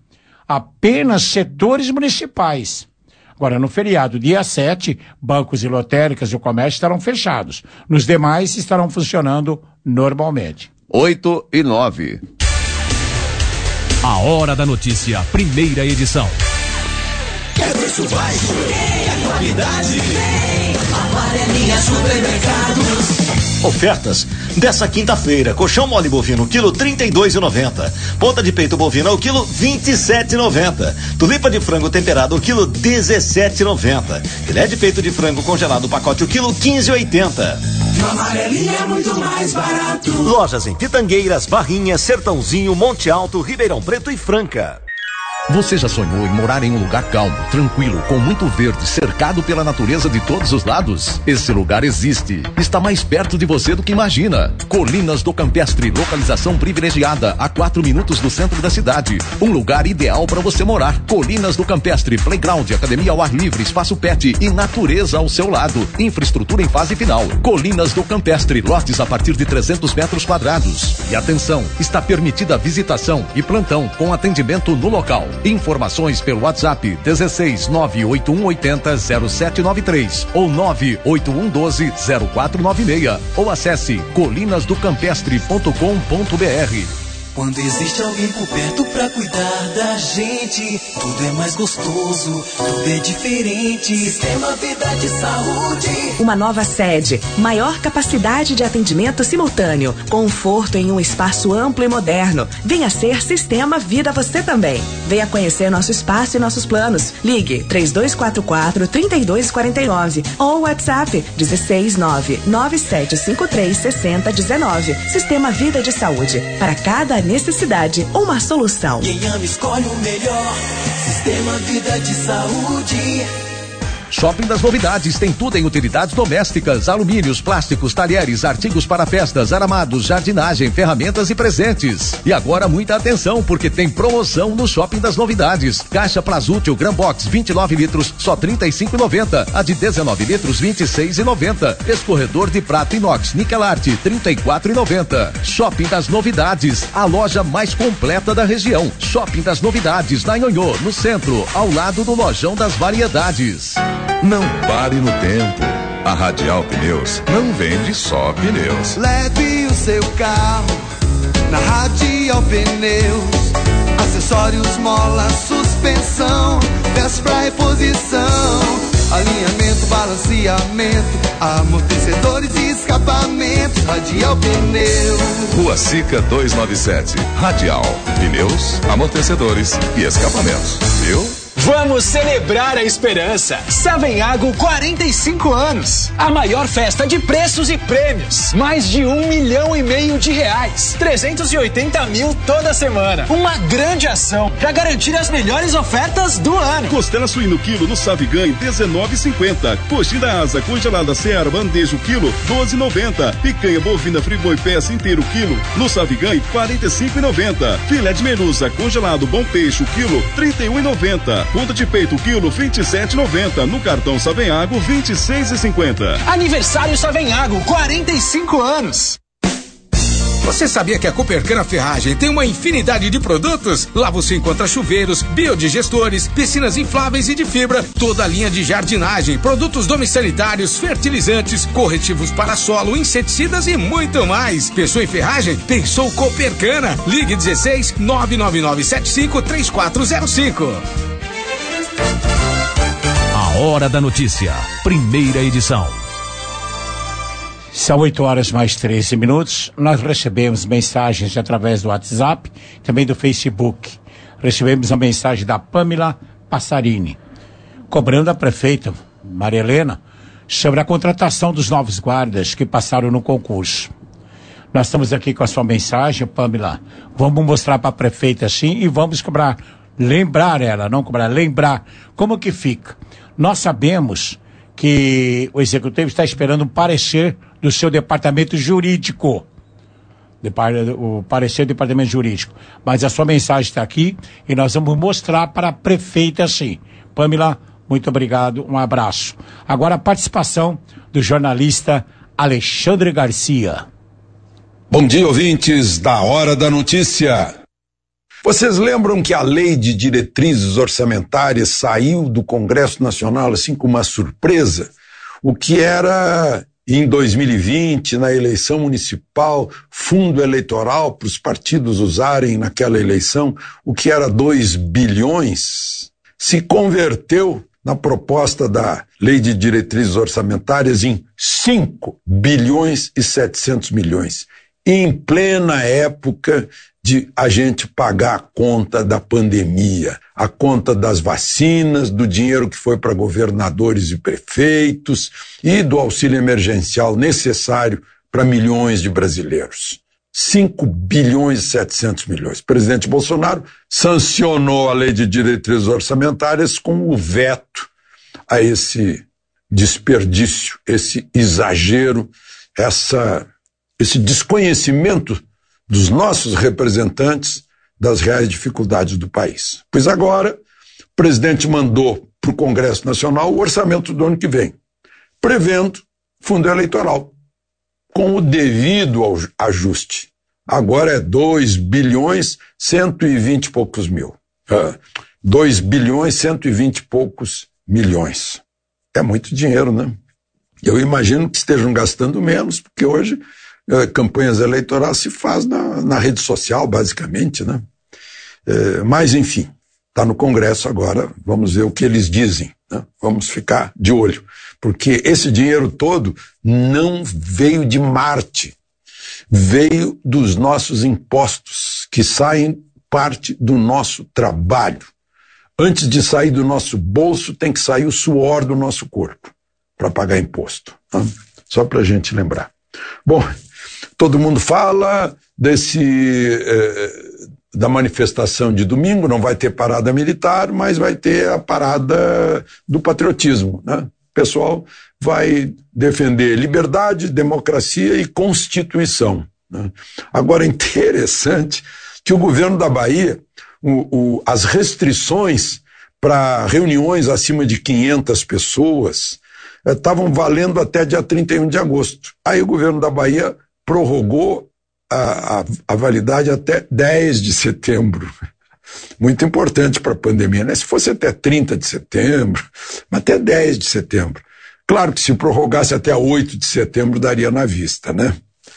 Apenas setores municipais. Agora, no feriado, dia sete, bancos e lotéricas e o comércio estarão fechados. Nos demais, estarão funcionando normalmente. oito e nove. A Hora da Notícia, primeira edição. Quer preço baixo? Tem a qualidade? Tem. Amarelinha Supermercados. Ofertas dessa quinta-feira: colchão mole bovino, quilo trinta e dois e noventa. Ponta de peito bovina, o quilo vinte e sete e noventa. Tulipa de frango temperado, o quilo dezessete e noventa. Filé de peito de frango congelado, pacote, o quilo quinze e oitenta. No Amarelinha é muito mais barato. Lojas em Pitangueiras, Barrinhas, Sertãozinho, Monte Alto, Ribeirão Preto e Franca. Você já sonhou em morar em um lugar calmo, tranquilo, com muito verde, cercado pela natureza de todos os lados? Esse lugar existe. Está mais perto de você do que imagina. Colinas do Campestre, localização privilegiada, a quatro minutos do centro da cidade. Um lugar ideal para você morar. Colinas do Campestre, playground, academia ao ar livre, espaço pet e natureza ao seu lado. Infraestrutura em fase final. Colinas do Campestre, lotes a partir de trezentos metros quadrados. E atenção, está permitida a visitação e plantão com atendimento no local. Informações pelo WhatsApp dezesseis nove oito um oito zero zero sete nove três ou nove oito um um dois zero quatro nove seis ou acesse colinas do campestre ponto com ponto br. Quando existe alguém por perto pra cuidar da gente, tudo é mais gostoso, tudo é diferente. Sistema Vida de Saúde. Uma nova sede, maior capacidade de atendimento simultâneo, conforto em um espaço amplo e moderno. Venha ser Sistema Vida você também. Venha conhecer nosso espaço e nossos planos. Ligue três dois quatro quatro, três dois quatro nove ou WhatsApp dezesseis nove nove sete cinco três seis zero um nove. Sistema Vida de Saúde. Para cada necessidade, uma solução. Quem ama escolhe o melhor. Sistema Vida de Saúde. Shopping das Novidades tem tudo em utilidades domésticas, alumínios, plásticos, talheres, artigos para festas, aramados, jardinagem, ferramentas e presentes. E agora muita atenção, porque tem promoção no Shopping das Novidades. Caixa Plazútil Gran Box vinte e nove litros, só trinta e cinco reais e noventa centavos. A de dezenove litros, vinte e seis reais e noventa centavos. Escorredor de prata inox Nikelarte, trinta e quatro reais e noventa centavos. Shopping das Novidades, a loja mais completa da região. Shopping das Novidades, na Nhonhô, no centro, ao lado do Lojão das Variedades. Não pare no tempo. A Radial Pneus não vende só pneus. Leve o seu carro na Radial Pneus. Acessórios, mola, suspensão, peças pra reposição, alinhamento, balanceamento, amortecedores e escapamentos. Radial Pneus. Rua Sica duzentos e noventa e sete. Radial Pneus, amortecedores e escapamentos. Viu? Vamos celebrar a esperança. Savenhago, quarenta e cinco anos. A maior festa de preços e prêmios. Mais de um milhão e meio de reais. trezentos e oitenta mil toda semana. Uma grande ação para garantir as melhores ofertas do ano. Costela suíno quilo no Savigan, dezenove e cinquenta. Coxinha da asa congelada Seara bandejo quilo, doze e noventa. Picanha bovina friboi peça inteiro quilo no Savigan, quarenta e cinco e noventa. Filé de merluza congelado bom peixe quilo, trinta e um e noventa. Ponta de peito quilo, vinte e sete e noventa. No cartão Savenhago, vinte e seis e cinquenta. Aniversário Savenhago, quarenta e cinco anos. Você sabia que a Copercana Ferragem tem uma infinidade de produtos? Lá você encontra chuveiros, biodigestores, piscinas infláveis e de fibra, toda a linha de jardinagem, produtos domiciliários, fertilizantes, corretivos para solo, inseticidas e muito mais. Pensou em ferragem? Pensou Copercana. Ligue dezesseis nove nove nove sete cinco três quatro zero cinco. A Hora da Notícia, primeira edição. São oito horas mais treze minutos. Nós recebemos mensagens através do WhatsApp, também do Facebook. Recebemos a mensagem da Pamela Passarini, cobrando a prefeita Maria Helena sobre a contratação dos novos guardas que passaram no concurso. Nós estamos aqui com a sua mensagem, Pamela. Vamos mostrar para a prefeita sim e vamos cobrar, lembrar ela, não cobrar, lembrar como que fica. Nós sabemos que o executivo está esperando um parecer do seu departamento jurídico, o parecer do departamento jurídico, mas a sua mensagem está aqui e nós vamos mostrar para a prefeita sim. Pamela, muito obrigado, um abraço. Agora a participação do jornalista Alexandre Garcia. Bom dia, ouvintes da Hora da Notícia. Vocês lembram que a Lei de Diretrizes Orçamentárias saiu do Congresso Nacional assim com uma surpresa? O que era, em dois mil e vinte, na eleição municipal, fundo eleitoral para os partidos usarem naquela eleição, o que era dois bilhões, se converteu na proposta da Lei de Diretrizes Orçamentárias em cinco bilhões e setecentos milhões, em plena época de a gente pagar a conta da pandemia, a conta das vacinas, do dinheiro que foi para governadores e prefeitos e do auxílio emergencial necessário para milhões de brasileiros. cinco bilhões e setecentos milhões. O presidente Bolsonaro sancionou a Lei de Diretrizes Orçamentárias com o veto a esse desperdício, esse exagero, essa, esse desconhecimento dos nossos representantes das reais dificuldades do país. Pois agora, o presidente mandou para o Congresso Nacional o orçamento do ano que vem, prevendo fundo eleitoral, com o devido ajuste. Agora é dois bilhões, cento e vinte e poucos mil. Uh, dois bilhões, cento e vinte e poucos milhões. É muito dinheiro, né? Eu imagino que estejam gastando menos, porque hoje uh, campanhas eleitorais se faz na, na rede social, basicamente, né? Uh, mas, enfim, está no Congresso agora, vamos ver o que eles dizem, né? Vamos ficar de olho, porque esse dinheiro todo não veio de Marte, veio dos nossos impostos, que saem parte do nosso trabalho. Antes de sair do nosso bolso, tem que sair o suor do nosso corpo para pagar imposto. Né? Só para a gente lembrar. Bom, todo mundo fala desse eh, da manifestação de domingo, não vai ter parada militar, mas vai ter a parada do patriotismo. Né? O pessoal vai defender liberdade, democracia e Constituição. Né? Agora, é interessante que o governo da Bahia, o, o, as restrições para reuniões acima de quinhentas pessoas estavam eh, valendo até dia trinta e um de agosto. Aí o governo da Bahia prorrogou a, a, a validade até dez de setembro. Muito importante para a pandemia, né? Se fosse até trinta de setembro, mas até dez de setembro. Claro que se prorrogasse até oito de setembro, daria na vista, né?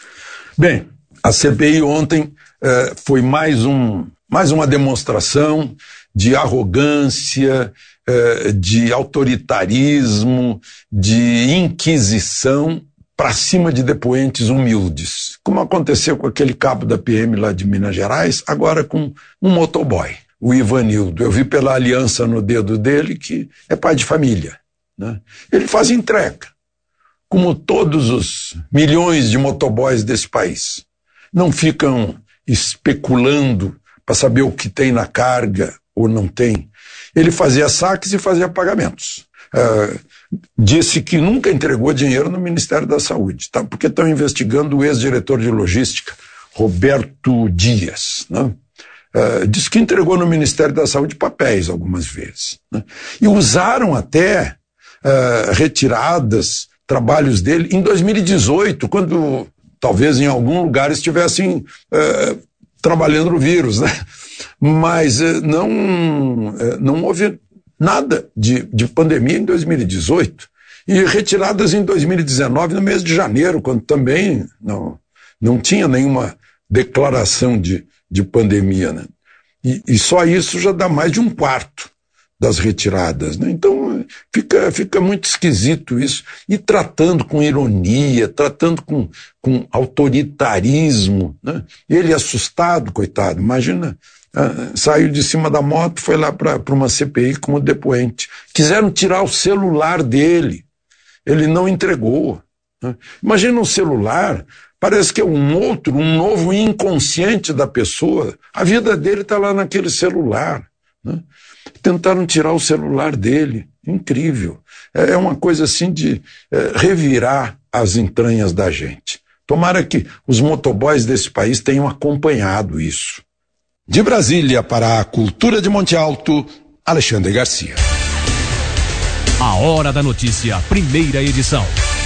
Bem, a C P I ontem eh, foi mais, um, mais uma demonstração de arrogância, eh, de autoritarismo, de inquisição para cima de depoentes humildes. Como aconteceu com aquele cabo da P M lá de Minas Gerais, agora com um motoboy, o Ivanildo. Eu vi pela aliança no dedo dele que é pai de família. Né? Ele faz entrega, como todos os milhões de motoboys desse país. Não ficam especulando para saber o que tem na carga ou não tem. Ele fazia saques e fazia pagamentos. Uh, disse que nunca entregou dinheiro no Ministério da Saúde, tá? Porque estão investigando o ex-diretor de logística, Roberto Dias. Né? Uh, disse que entregou no Ministério da Saúde papéis algumas vezes. Né? E usaram até uh, retiradas, trabalhos dele, em dois mil e dezoito, quando talvez em algum lugar estivessem uh, trabalhando no vírus, né? Mas uh, não, uh, não houve nada de, de pandemia em dois mil e dezoito e retiradas em dois mil e dezenove, no mês de janeiro, quando também não, não tinha nenhuma declaração de, de pandemia, né? E, e só isso já dá mais de um quarto das retiradas, né? Então fica, fica muito esquisito isso, e tratando com ironia, tratando com, com autoritarismo, né? Ele assustado, coitado, imagina. Ah, saiu de cima da moto, foi lá para uma C P I como depoente. Quiseram tirar o celular dele, ele não entregou. Né? Imagina um celular, parece que é um outro, um novo inconsciente da pessoa. A vida dele está lá naquele celular. Né? Tentaram tirar o celular dele, incrível. É, é uma coisa assim de é, revirar as entranhas da gente. Tomara que os motoboys desse país tenham acompanhado isso. De Brasília para a Cultura de Monte Alto, Alexandre Garcia. A Hora da Notícia, primeira edição.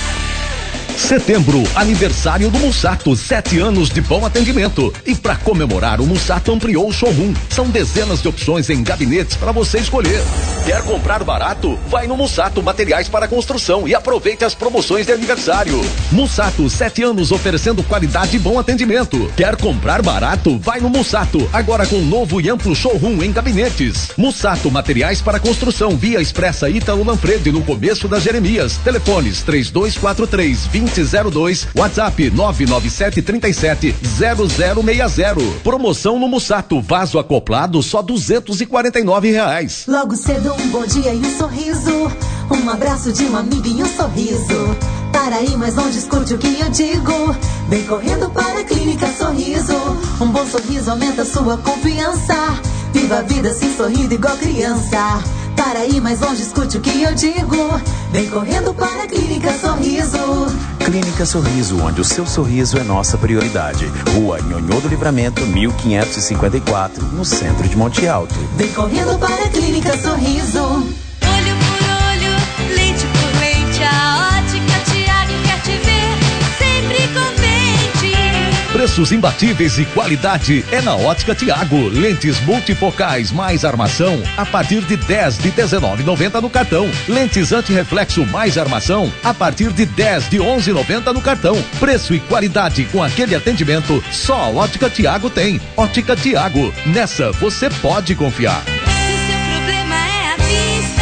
Setembro, aniversário do Mussato, sete anos de bom atendimento. E para comemorar, o Mussato ampliou o showroom. São dezenas de opções em gabinetes para você escolher. Quer comprar barato? Vai no Mussato Materiais para Construção e aproveite as promoções de aniversário. Mussato, sete anos oferecendo qualidade e bom atendimento. Quer comprar barato? Vai no Mussato, agora com novo e amplo showroom em gabinetes. Mussato Materiais para Construção, Via Expressa Ítalo Manfredi, no começo da Jeremias. Telefones três dois quatro três, vinte zero dois, WhatsApp nove nove sete três sete zero zero seis zero. Promoção no Mussato, vaso acoplado só duzentos e quarenta e nove reais. Logo cedo um bom dia e um sorriso, um abraço de uma amiga e um sorriso. Para ir mais longe, escute o que eu digo. Vem correndo para a Clínica Sorriso. Um bom sorriso aumenta sua confiança. Viva a vida sem sorrindo igual criança. Para ir mais longe, escute o que eu digo. Vem correndo para a Clínica Sorriso. Clínica Sorriso, onde o seu sorriso é nossa prioridade. Rua Nhonhô do Livramento, mil quinhentos e cinquenta e quatro, no centro de Monte Alto. Vem correndo para a Clínica Sorriso. Olho por olho, leite por leite, a Ótica Tiago quer te ver sempre contente. Preços imbatíveis e qualidade é na Ótica Tiago. Lentes multifocais mais armação a partir de dez de dezenove e noventa no cartão. Lentes antirreflexo mais armação a partir de dez de onze e noventa no cartão. Preço e qualidade com aquele atendimento só a Ótica Tiago tem. Ótica Tiago, nessa você pode confiar. Se seu problema é a vista,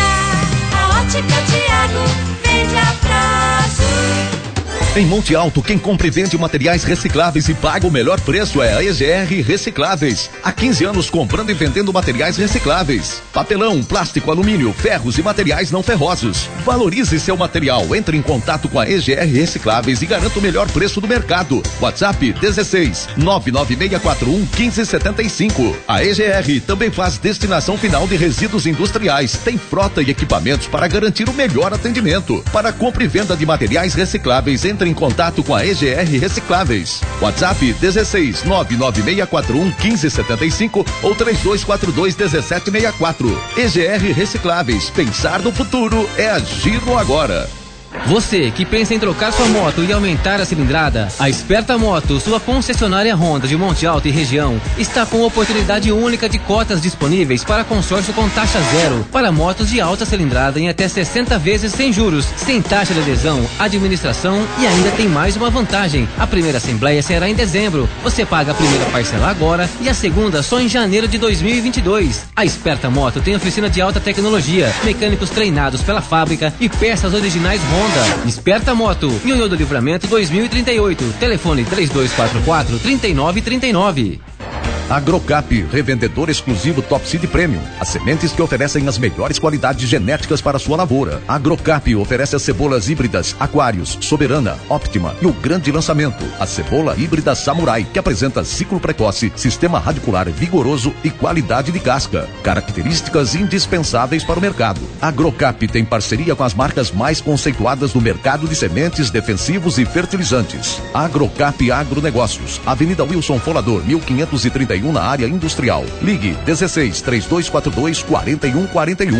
a Ótica Tiago vende a prazo. Em Monte Alto, quem compra e vende materiais recicláveis e paga o melhor preço é a E G R Recicláveis. Há quinze anos comprando e vendendo materiais recicláveis. Papelão, plástico, alumínio, ferros e materiais não ferrosos. Valorize seu material. Entre em contato com a E G R Recicláveis e garanta o melhor preço do mercado. WhatsApp dezesseis nove nove seis quatro um um cinco sete cinco. A E G R também faz destinação final de resíduos industriais. Tem frota e equipamentos para garantir o melhor atendimento. Para compra e venda de materiais recicláveis, entre em contato com a E G R Recicláveis. WhatsApp dezesseis nove nove seis quatro um um cinco sete cinco ou três dois quatro dois um sete seis quatro. E G R Recicláveis. Pensar no futuro é agir no agora. Você que pensa em trocar sua moto e aumentar a cilindrada, a Esperta Moto, sua concessionária Honda de Monte Alto e região, está com oportunidade única de cotas disponíveis para consórcio com taxa zero para motos de alta cilindrada em até sessenta vezes sem juros, sem taxa de adesão, administração e ainda tem mais uma vantagem. A primeira assembleia será em dezembro. Você paga a primeira parcela agora e a segunda só em janeiro de dois mil e vinte e dois. A Esperta Moto tem oficina de alta tecnologia, mecânicos treinados pela fábrica e peças originais Honda. Esperta Moto, Nhonhô do Livramento dois mil e trinta e oito. Telefone três dois quatro quatro, três nove três nove. Agrocap, revendedor exclusivo Top Seed Premium. As sementes que oferecem as melhores qualidades genéticas para a sua lavoura. Agrocap oferece as cebolas híbridas Aquários, Soberana, Optima e o grande lançamento, a cebola híbrida Samurai, que apresenta ciclo precoce, sistema radicular vigoroso e qualidade de casca. Características indispensáveis para o mercado. Agrocap tem parceria com as marcas mais conceituadas do mercado de sementes, defensivos e fertilizantes. Agrocap Agronegócios, Avenida Wilson Folador, mil quinhentos e trinta e um na área industrial. Ligue dezesseis três dois quatro dois quatro um quatro um.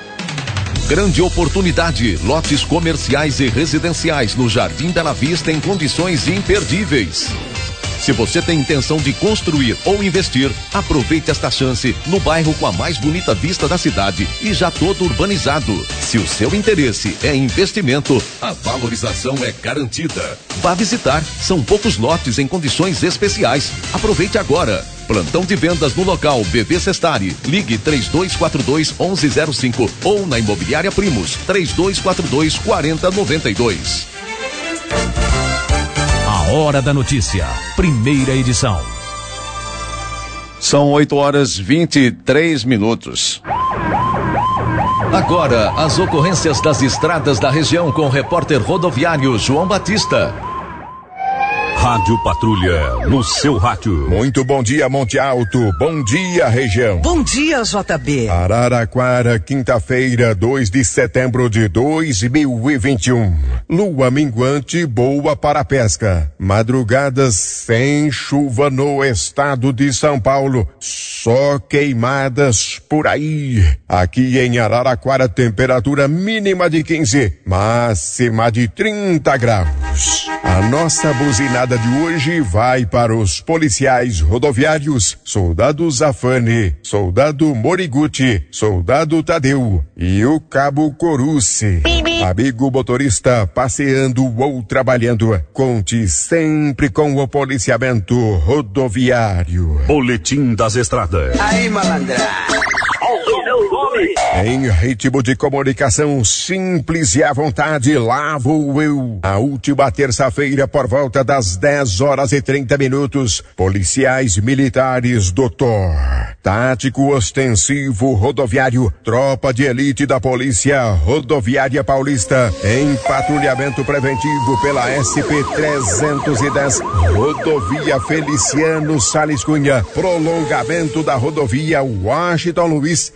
Grande oportunidade, lotes comerciais e residenciais no Jardim Bela Vista em condições imperdíveis. Se você tem intenção de construir ou investir, aproveite esta chance no bairro com a mais bonita vista da cidade e já todo urbanizado. Se o seu interesse é investimento, a valorização é garantida. Vá visitar, são poucos lotes em condições especiais. Aproveite agora. Plantão de vendas no local B V Sestari. Ligue três dois quatro dois, onze zero cinco ou na Imobiliária Primos três dois quatro dois, quatro zero nove dois. A Hora da Notícia, primeira edição. São oito horas e vinte e três minutos. Agora, as ocorrências das estradas da região com o repórter rodoviário João Batista. Rádio Patrulha, no seu rádio. Muito bom dia, Monte Alto. Bom dia, região. Bom dia, J B. Araraquara, quinta-feira, dois de setembro de dois mil e vinte e um. Lua minguante boa para a pesca. Madrugadas sem chuva no estado de São Paulo. Só queimadas por aí. Aqui em Araraquara, temperatura mínima de quinze, máxima de trinta graus. A nossa buzinada de hoje vai para os policiais rodoviários, soldado Zafane, soldado Moriguchi, soldado Tadeu e o cabo Coruce. Amigo motorista, passeando ou trabalhando, conte sempre com o policiamento rodoviário. Boletim das Estradas. Aí, malandra. Em ritmo de comunicação simples e à vontade, lá vou eu. A última terça-feira, por volta das dez horas e trinta minutos, policiais militares doutor Tático Ostensivo Rodoviário, tropa de elite da Polícia Rodoviária Paulista, em patrulhamento preventivo pela S P trezentos e dez, Rodovia Feliciano Salles Cunha, prolongamento da rodovia Washington Luiz, exatamente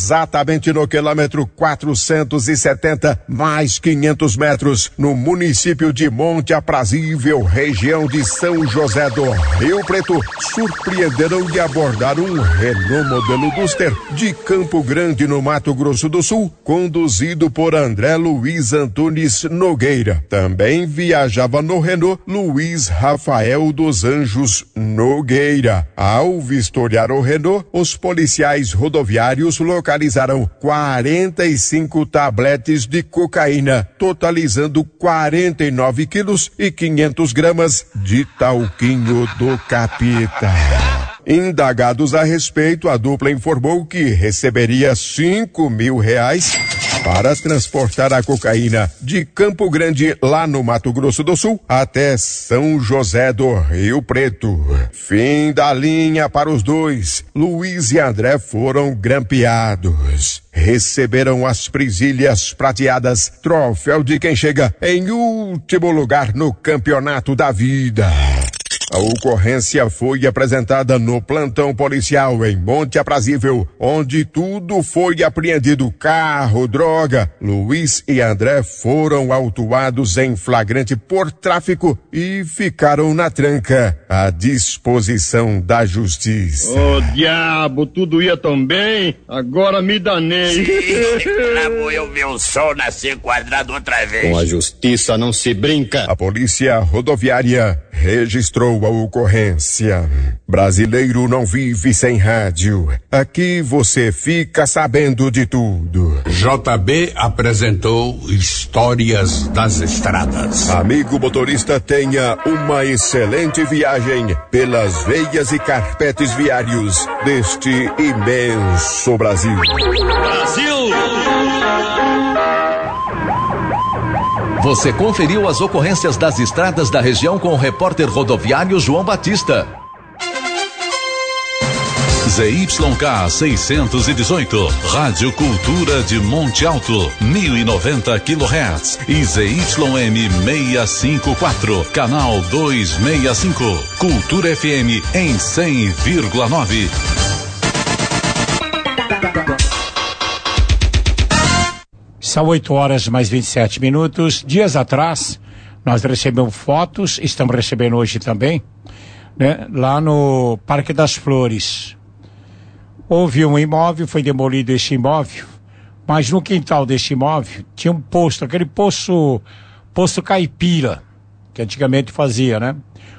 exatamente no quilômetro quatrocentos e setenta, mais quinhentos metros, no município de Monte Aprazível, região de São José do Rio Preto, surpreenderam de abordar um Renault modelo Duster de Campo Grande, no Mato Grosso do Sul, conduzido por André Luiz Antunes Nogueira. Também viajava no Renault Luiz Rafael dos Anjos Nogueira. Ao vistoriar o Renault, os policiais rodoviários localizaram quarenta e cinco tabletes de cocaína, totalizando quarenta e nove quilos e quinhentos gramas de talquinho do capeta. Indagados a respeito, a dupla informou que receberia cinco mil reais para transportar a cocaína de Campo Grande, lá no Mato Grosso do Sul, até São José do Rio Preto. Fim da linha para os dois. Luiz e André foram grampeados. Receberam as presilhas prateadas, troféu de quem chega em último lugar no campeonato da vida. A ocorrência foi apresentada no plantão policial em Monte Aprazível, onde tudo foi apreendido: carro, droga. Luiz e André foram autuados em flagrante por tráfico e ficaram na tranca, à disposição da justiça. Ô, diabo, tudo ia tão bem, agora me danei. Lá vou eu ver o sol nascer quadrado outra vez. Com a justiça não se brinca. A polícia rodoviária registrou a ocorrência. Brasileiro não vive sem rádio. Aqui você fica sabendo de tudo. J B apresentou Histórias das Estradas. Amigo motorista, tenha uma excelente viagem pelas veias e carpetes viários deste imenso Brasil. Brasil! Você conferiu as ocorrências das estradas da região com o repórter rodoviário João Batista. Z Y K seiscentos e dezoito, Rádio Cultura de Monte Alto, mil e noventa quilohertz, e Z Y M seiscentos e cinquenta e quatro, canal duzentos e sessenta e cinco, Cultura F M em cem vírgula nove. São oito horas mais vinte e sete minutos. Dias atrás, nós recebemos fotos, estamos recebendo hoje também, né? Lá no Parque das Flores. Houve um imóvel, foi demolido esse imóvel, mas no quintal desse imóvel tinha um poço, aquele poço, poço caipira, que antigamente fazia, né?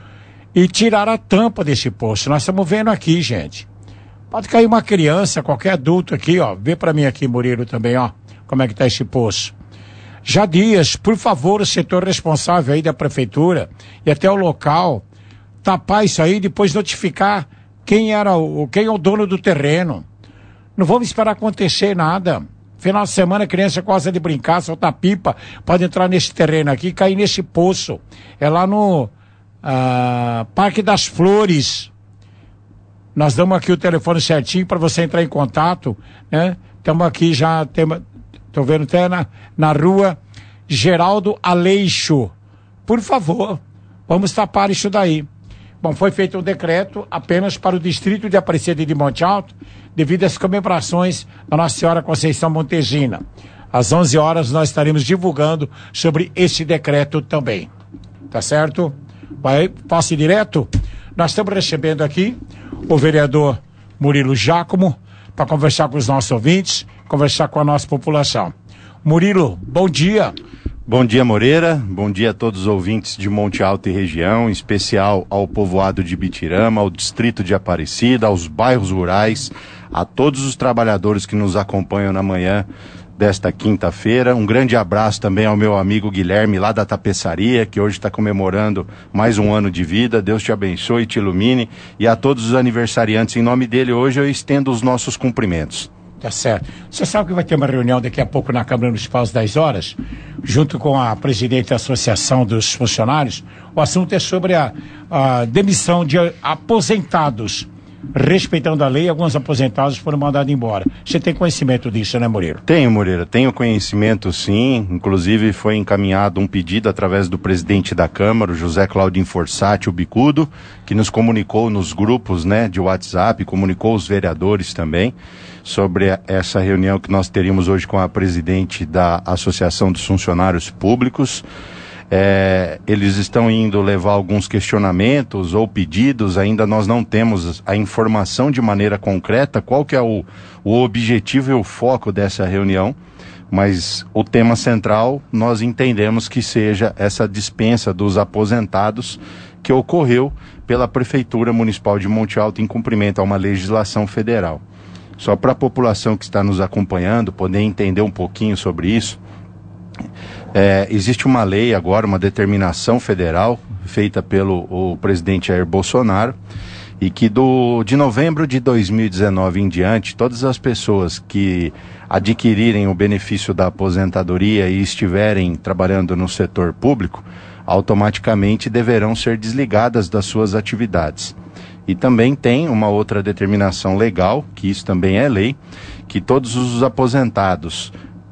E tiraram a tampa desse poço. Nós estamos vendo aqui, gente. Pode cair uma criança, qualquer adulto aqui, ó. Vê pra mim aqui, Murilo, também, ó. Como é que tá esse poço. Já dias, por favor, o setor responsável aí da prefeitura e até o local, tapar isso aí e depois notificar quem era o, quem é o dono do terreno. Não vamos esperar acontecer nada. Final de semana a criança gosta de brincar, soltar pipa, pode entrar nesse terreno aqui e cair nesse poço. É lá no ah, Parque das Flores. Nós damos aqui o telefone certinho para você entrar em contato, né? Estamos aqui já, temos... Estou vendo até na, na rua Geraldo Aleixo. Por favor, vamos tapar isso daí. Bom, foi feito um decreto apenas para o distrito de Aparecida de Monte Alto, devido às comemorações da Nossa Senhora Conceição Montesina. Às onze horas nós estaremos divulgando sobre esse decreto também. Tá certo? Vai, passe direto. Nós estamos recebendo aqui o vereador Murilo Giacomo para conversar com os nossos ouvintes, conversar com a nossa população. Murilo, bom dia. Bom dia, Moreira. Bom dia a todos os ouvintes de Monte Alto e região, em especial ao povoado de Bitirama, ao distrito de Aparecida, aos bairros rurais, a todos os trabalhadores que nos acompanham na manhã desta quinta-feira. Um grande abraço também ao meu amigo Guilherme, lá da Tapeçaria, que hoje está comemorando mais um ano de vida. Deus te abençoe e te ilumine. E a todos os aniversariantes, em nome dele, hoje eu estendo os nossos cumprimentos. Tá certo. Você sabe que vai ter uma reunião daqui a pouco na Câmara Municipal às dez horas, junto com a presidente da Associação dos Funcionários. O assunto é sobre a, a demissão de aposentados. Respeitando a lei, alguns aposentados foram mandados embora. Você tem conhecimento disso, né, Moreira? Tenho, Moreira. Tenho conhecimento, sim. Inclusive, foi encaminhado um pedido através do presidente da Câmara, o José Claudinho Forsatti, o Bicudo, que nos comunicou nos grupos, né, de WhatsApp, comunicou os vereadores também. sobre a, essa reunião que nós teríamos hoje com a presidente da Associação dos Funcionários Públicos. É, eles estão indo levar alguns questionamentos ou pedidos, ainda nós não temos a informação de maneira concreta, qual que é o, o objetivo e o foco dessa reunião, mas o tema central nós entendemos que seja essa dispensa dos aposentados que ocorreu pela Prefeitura Municipal de Monte Alto em cumprimento a uma legislação federal. Só para a população que está nos acompanhando poder entender um pouquinho sobre isso, É, existe uma lei agora, uma determinação federal feita pelo o presidente Jair Bolsonaro, e que do, de novembro de dois mil e dezenove em diante, todas as pessoas que adquirirem o benefício da aposentadoria e estiverem trabalhando no setor público, automaticamente deverão ser desligadas das suas atividades. E também tem uma outra determinação legal, que isso também é lei, que todos os aposentados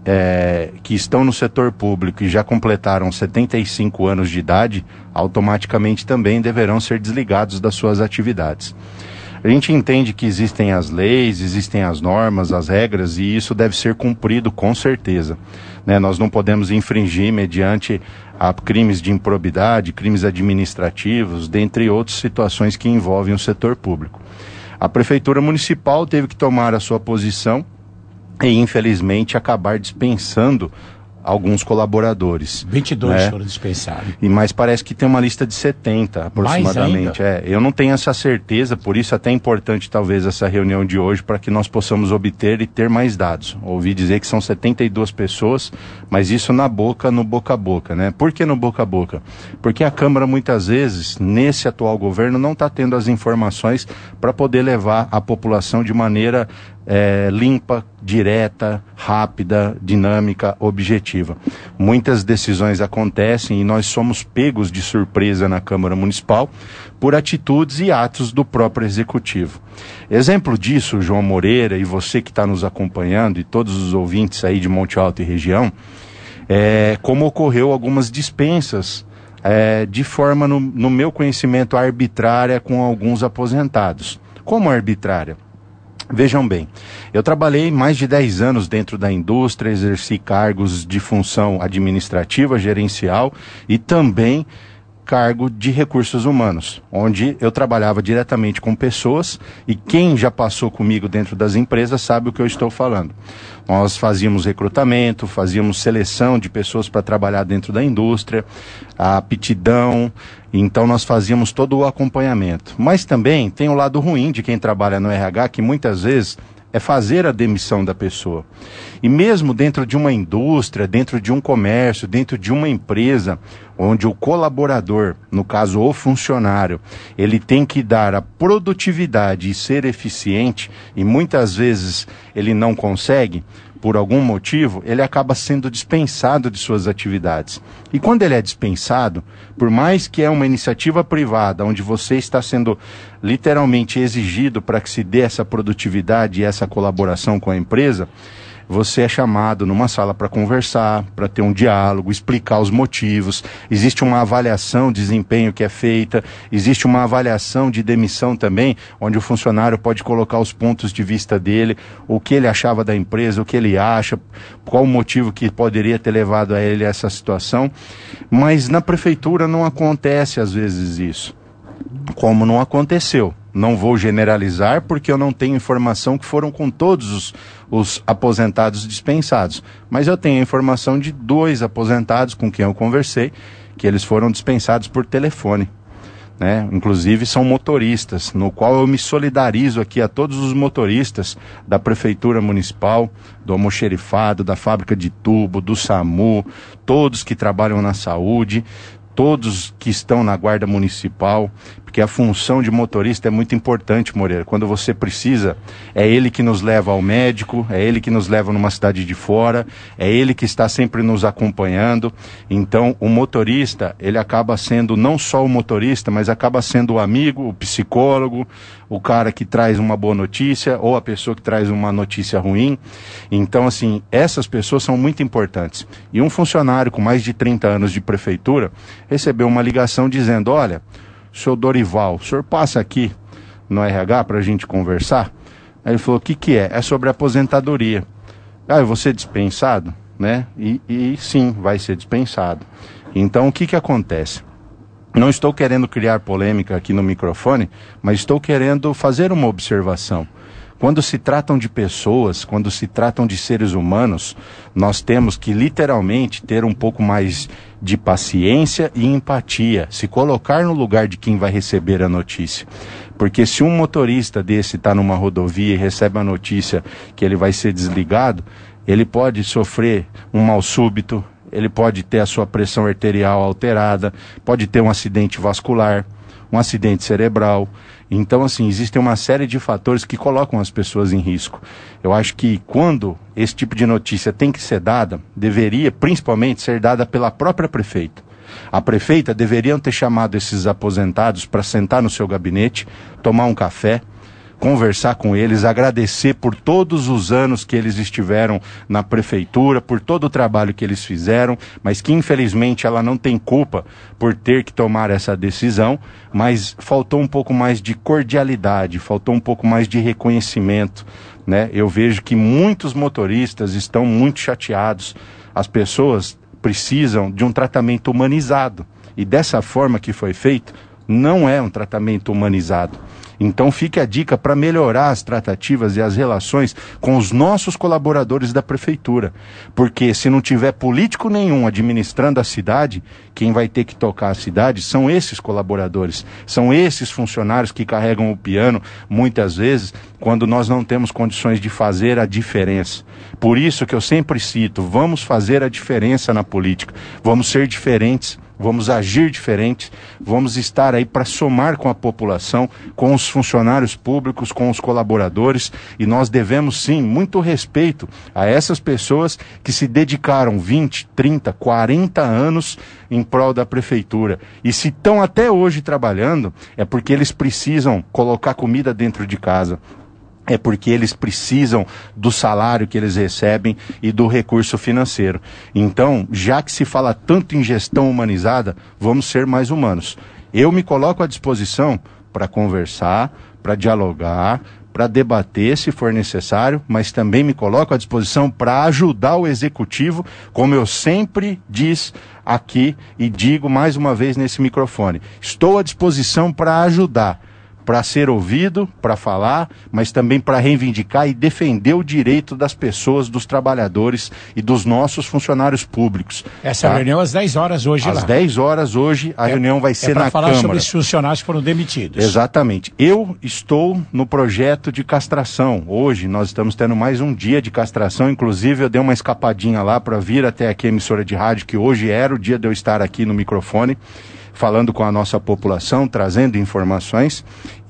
É, que estão no setor público e já completaram setenta e cinco anos de idade, automaticamente também deverão ser desligados das suas atividades. A gente entende que existem as leis, existem as normas, as regras, e isso deve ser cumprido com certeza, né? Nós não podemos infringir mediante a crimes de improbidade, crimes administrativos, dentre outras situações que envolvem o setor público. A Prefeitura Municipal teve que tomar a sua posição e, infelizmente, acabar dispensando alguns colaboradores. vinte e dois né? foram dispensados. E, mas parece que tem uma lista de setenta, aproximadamente. É, eu não tenho essa certeza, por isso até é importante, talvez, essa reunião de hoje, para que nós possamos obter e ter mais dados. Ouvi dizer que são setenta e duas pessoas, mas isso na boca, no boca a boca, né? Por que no boca a boca? Porque a Câmara, muitas vezes, nesse atual governo, não está tendo as informações para poder levar a população de maneira É, limpa, direta, rápida, dinâmica, objetiva. Muitas decisões acontecem e nós somos pegos de surpresa na Câmara Municipal por atitudes e atos do próprio Executivo. Exemplo disso, João Moreira, e você que está nos acompanhando, e todos os ouvintes aí de Monte Alto e região, é como ocorreu algumas dispensas é, de forma, no, no meu conhecimento, arbitrária com alguns aposentados. Como arbitrária? Vejam bem, eu trabalhei mais de dez anos dentro da indústria, exerci cargos de função administrativa, gerencial e também cargo de recursos humanos, onde eu trabalhava diretamente com pessoas, e quem já passou comigo dentro das empresas sabe o que eu estou falando. Nós fazíamos recrutamento, fazíamos seleção de pessoas para trabalhar dentro da indústria, a aptidão, então nós fazíamos todo o acompanhamento. Mas também tem o lado ruim de quem trabalha no R H, que muitas vezes é fazer a demissão da pessoa. E mesmo dentro de uma indústria, dentro de um comércio, dentro de uma empresa, onde o colaborador, no caso o funcionário, ele tem que dar a produtividade e ser eficiente, e muitas vezes ele não consegue, por algum motivo, ele acaba sendo dispensado de suas atividades. E quando ele é dispensado, por mais que é uma iniciativa privada, onde você está sendo literalmente exigido para que se dê essa produtividade e essa colaboração com a empresa, você é chamado numa sala para conversar, para ter um diálogo, explicar os motivos. Existe uma avaliação de desempenho que é feita, existe uma avaliação de demissão também, onde o funcionário pode colocar os pontos de vista dele, o que ele achava da empresa, o que ele acha, qual o motivo que poderia ter levado a ele a essa situação. Mas na prefeitura não acontece às vezes isso. Como não aconteceu. Não vou generalizar porque eu não tenho informação que foram com todos os, os aposentados dispensados. Mas eu tenho a informação de dois aposentados com quem eu conversei, que eles foram dispensados por telefone. Né? Inclusive são motoristas, no qual eu me solidarizo aqui a todos os motoristas da Prefeitura Municipal, do almoxerifado, da fábrica de tubo, do SAMU, todos que trabalham na saúde, todos que estão na guarda municipal, porque a função de motorista é muito importante, Moreira. Quando você precisa, é ele que nos leva ao médico, é ele que nos leva numa cidade de fora, é ele que está sempre nos acompanhando. Então, o motorista, ele acaba sendo não só o motorista, mas acaba sendo o amigo, o psicólogo, o cara que traz uma boa notícia, ou a pessoa que traz uma notícia ruim. Então, assim, essas pessoas são muito importantes. E um funcionário com mais de trinta anos de prefeitura recebeu uma ligação dizendo: olha, senhor Dorival, o senhor passa aqui no R H para a gente conversar? Aí ele falou, o que que é? É sobre aposentadoria. Ah, eu vou ser dispensado? Né? E, e sim, vai ser dispensado. Então, o que que acontece? Não estou querendo criar polêmica aqui no microfone, mas estou querendo fazer uma observação. Quando se tratam de pessoas, quando se tratam de seres humanos, nós temos que literalmente ter um pouco mais de paciência e empatia, se colocar no lugar de quem vai receber a notícia. Porque se um motorista desse está numa rodovia e recebe a notícia que ele vai ser desligado, ele pode sofrer um mal súbito, ele pode ter a sua pressão arterial alterada, pode ter um acidente vascular, um acidente cerebral. Então, assim, existem uma série de fatores que colocam as pessoas em risco. Eu acho que quando esse tipo de notícia tem que ser dada, deveria principalmente ser dada pela própria prefeita. A prefeita deveriam ter chamado esses aposentados para sentar no seu gabinete, tomar um café, conversar com eles, agradecer por todos os anos que eles estiveram na prefeitura, por todo o trabalho que eles fizeram, mas que infelizmente ela não tem culpa por ter que tomar essa decisão, mas faltou um pouco mais de cordialidade, faltou um pouco mais de reconhecimento, né? Eu vejo que muitos motoristas estão muito chateados, as pessoas precisam de um tratamento humanizado, e dessa forma que foi feito, não é um tratamento humanizado. Então fique a dica para melhorar as tratativas e as relações com os nossos colaboradores da prefeitura. Porque se não tiver político nenhum administrando a cidade, quem vai ter que tocar a cidade são esses colaboradores. São esses funcionários que carregam o piano, muitas vezes, quando nós não temos condições de fazer a diferença. Por isso que eu sempre cito, vamos fazer a diferença na política. Vamos ser diferentes. Vamos agir diferente, vamos estar aí para somar com a população, com os funcionários públicos, com os colaboradores, e nós devemos sim muito respeito a essas pessoas que se dedicaram vinte, trinta, quarenta anos em prol da prefeitura. E se estão até hoje trabalhando, é porque eles precisam colocar comida dentro de casa. É porque eles precisam do salário que eles recebem e do recurso financeiro. Então, já que se fala tanto em gestão humanizada, vamos ser mais humanos. Eu me coloco à disposição para conversar, para dialogar, para debater se for necessário, mas também me coloco à disposição para ajudar o executivo, como eu sempre diz aqui e digo mais uma vez nesse microfone. Estou à disposição para ajudar, para ser ouvido, para falar, mas também para reivindicar e defender o direito das pessoas, dos trabalhadores e dos nossos funcionários públicos. Essa tá? reunião às dez horas hoje às lá. Às dez horas hoje a é, reunião vai ser é na falar Câmara. Sobre os funcionários que foram demitidos. Exatamente. Eu estou no projeto de castração. Hoje nós estamos tendo mais um dia de castração, inclusive eu dei uma escapadinha lá para vir até aqui a emissora de rádio, que hoje era o dia de eu estar aqui no microfone, falando com a nossa população, trazendo informações,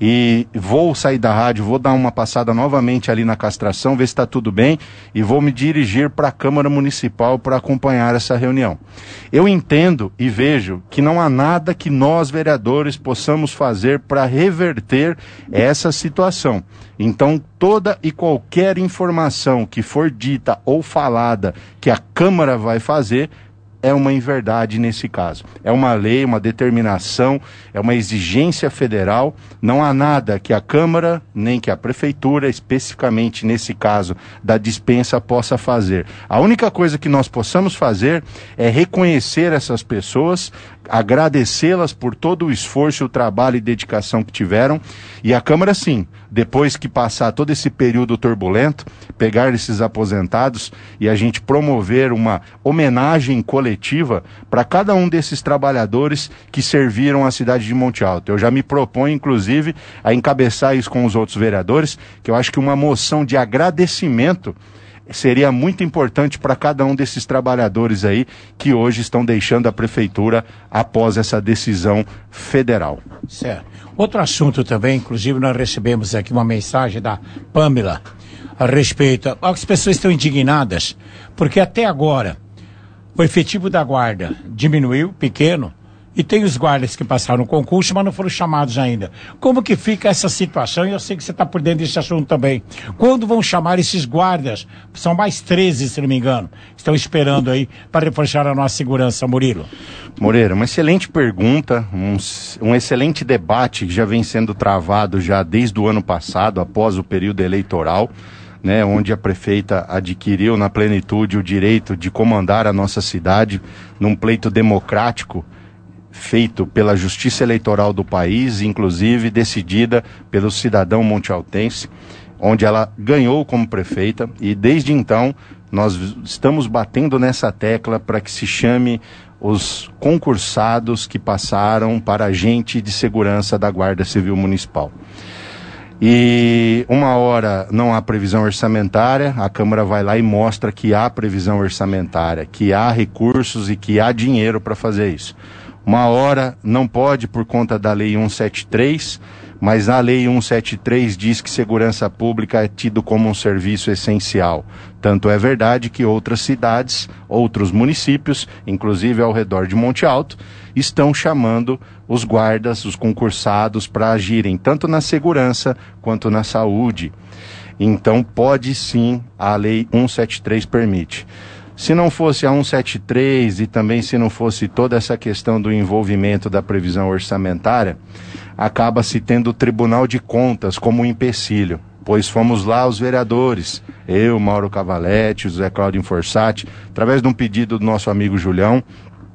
e vou sair da rádio, vou dar uma passada novamente ali na castração, ver se está tudo bem, e vou me dirigir para a Câmara Municipal para acompanhar essa reunião. Eu entendo e vejo que não há nada que nós, vereadores, possamos fazer para reverter essa situação. Então, toda e qualquer informação que for dita ou falada que a Câmara vai fazer, é uma inverdade nesse caso. É uma lei, uma determinação, é uma exigência federal. Não há nada que a Câmara, nem que a Prefeitura, especificamente nesse caso da dispensa, possa fazer. A única coisa que nós possamos fazer é reconhecer essas pessoas, agradecê-las por todo o esforço, o trabalho e dedicação que tiveram. E a Câmara, sim, depois que passar todo esse período turbulento, pegar esses aposentados e a gente promover uma homenagem coletiva para cada um desses trabalhadores que serviram a cidade de Monte Alto. Eu já me proponho, inclusive, a encabeçar isso com os outros vereadores, que eu acho que uma moção de agradecimento seria muito importante para cada um desses trabalhadores aí que hoje estão deixando a prefeitura após essa decisão federal. Certo. Outro assunto também, inclusive nós recebemos aqui uma mensagem da Pamela a respeito, as pessoas estão indignadas, porque até agora o efetivo da guarda diminuiu, pequeno, E tem os guardas que passaram no concurso, mas não foram chamados ainda. Como que fica essa situação? E eu sei que você está por dentro desse assunto também. Quando vão chamar esses guardas? São mais treze, se não me engano. Estão esperando aí para reforçar a nossa segurança, Murilo. Moreira, uma excelente pergunta, um, um excelente debate que já vem sendo travado já desde o ano passado, após o período eleitoral, né, onde a prefeita adquiriu na plenitude o direito de comandar a nossa cidade num pleito democrático, feito pela Justiça Eleitoral do país, inclusive decidida pelo cidadão montealtense, onde ela ganhou como prefeita, e desde então nós estamos batendo nessa tecla para que se chame os concursados que passaram para agente de segurança da Guarda Civil Municipal. E uma hora não há previsão orçamentária, a Câmara vai lá e mostra que há previsão orçamentária, que há recursos e que há dinheiro para fazer isso. Uma hora não pode por conta da Lei cento e setenta e três, mas a Lei cento e setenta e três diz que segurança pública é tido como um serviço essencial. Tanto é verdade que outras cidades, outros municípios, inclusive ao redor de Monte Alto, estão chamando os guardas, os concursados, para agirem tanto na segurança quanto na saúde. Então pode sim, a Lei cento e setenta e três permite. Se não fosse a cento e setenta e três e também se não fosse toda essa questão do envolvimento da previsão orçamentária, acaba-se tendo o Tribunal de Contas como um empecilho, pois fomos lá os vereadores, eu, Mauro Cavalete, José Cláudio Fossati, através de um pedido do nosso amigo Julião,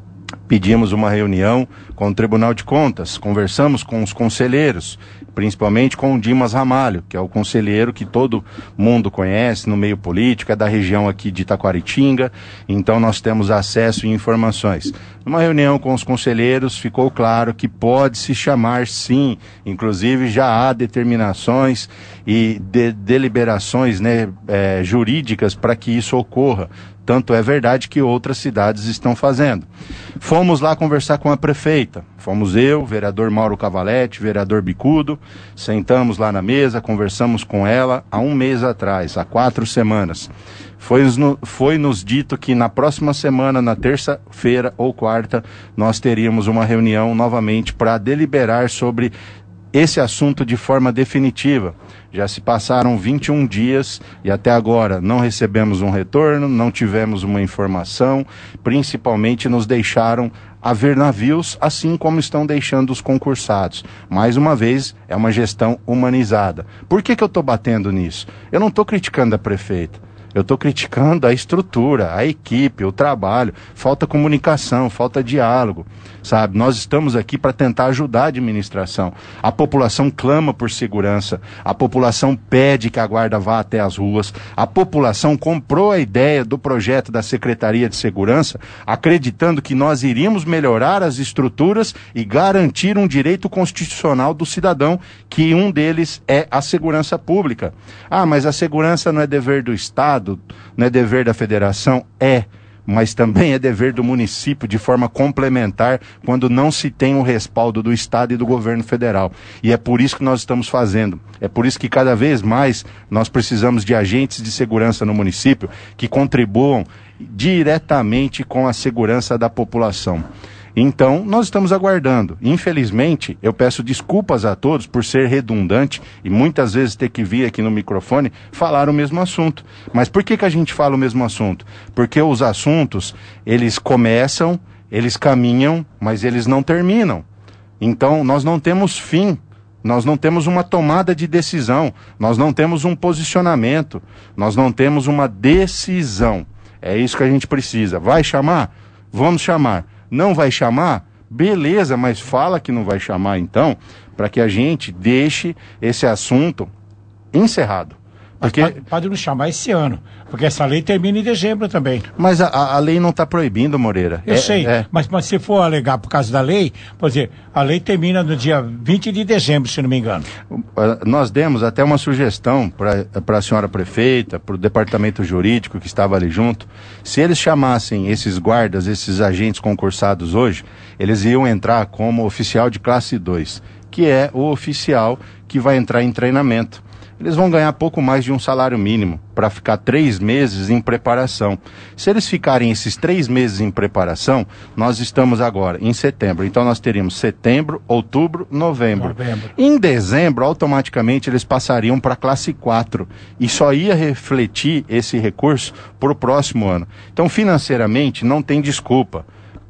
pedimos uma reunião com o Tribunal de Contas, conversamos com os conselheiros, principalmente com o Dimas Ramalho, que é o conselheiro que todo mundo conhece no meio político, é da região aqui de Taquaritinga, então nós temos acesso e informações. Numa reunião com os conselheiros ficou claro que pode se chamar sim, inclusive já há determinações e de, deliberações né, é, jurídicas para que isso ocorra. Tanto é verdade que outras cidades estão fazendo. Fomos lá conversar com a prefeita. Fomos eu, vereador Mauro Cavalete, vereador Bicudo, sentamos lá na mesa, conversamos com ela há um mês atrás, há quatro semanas. Foi, foi nos dito que na próxima semana, na terça-feira ou quarta, nós teríamos uma reunião novamente para deliberar sobre esse assunto de forma definitiva. Já se passaram vinte e um dias e até agora não recebemos um retorno, não tivemos uma informação, principalmente nos deixaram a ver navios, assim como estão deixando os concursados. Mais uma vez, é uma gestão humanizada. Por que que eu estou batendo nisso? Eu não estou criticando a prefeita. Eu estou criticando a estrutura, a equipe, o trabalho, falta comunicação, falta diálogo, sabe? Nós estamos aqui para tentar ajudar a administração. A população clama por segurança, a população pede que a guarda vá até as ruas, a população comprou a ideia do projeto da Secretaria de Segurança, acreditando que nós iríamos melhorar as estruturas e garantir um direito constitucional do cidadão, que um deles é a segurança pública. Ah, mas a segurança não é dever do Estado, não é dever da federação? É, mas também é dever do município de forma complementar quando não se tem o respaldo do Estado e do governo federal. E é por isso que nós estamos fazendo. É por isso que cada vez mais nós precisamos de agentes de segurança no município que contribuam diretamente com a segurança da população. Então, nós estamos aguardando. Infelizmente, eu peço desculpas a todos por ser redundante e muitas vezes ter que vir aqui no microfone falar o mesmo assunto. Mas por que que a gente fala o mesmo assunto? Porque os assuntos, eles começam, eles caminham, mas eles não terminam. Então, nós não temos fim, nós não temos uma tomada de decisão, nós não temos um posicionamento, nós não temos uma decisão. É isso que a gente precisa. Vai chamar? Vamos chamar. Não vai chamar? Beleza, mas fala que não vai chamar então, para que a gente deixe esse assunto encerrado. Porque... Pode, pode não chamar esse ano, porque essa lei termina em dezembro também. Mas a, a lei não está proibindo, Moreira. Eu é, sei, é... Mas, mas se for alegar por causa da lei, por exemplo, a lei termina no dia vinte de dezembro, se não me engano. Nós demos até uma sugestão para a senhora prefeita, para o departamento jurídico que estava ali junto. Se eles chamassem esses guardas, esses agentes concursados hoje, eles iam entrar como oficial de classe dois, que é o oficial que vai entrar em treinamento. eles vão ganhar pouco mais de um salário mínimo para ficar três meses em preparação. Se eles ficarem esses três meses em preparação, nós estamos agora em setembro. Então nós teríamos setembro, outubro, novembro. novembro. Em dezembro, automaticamente eles passariam para a classe quatro e só ia refletir esse recurso para o próximo ano. Então financeiramente não tem desculpa.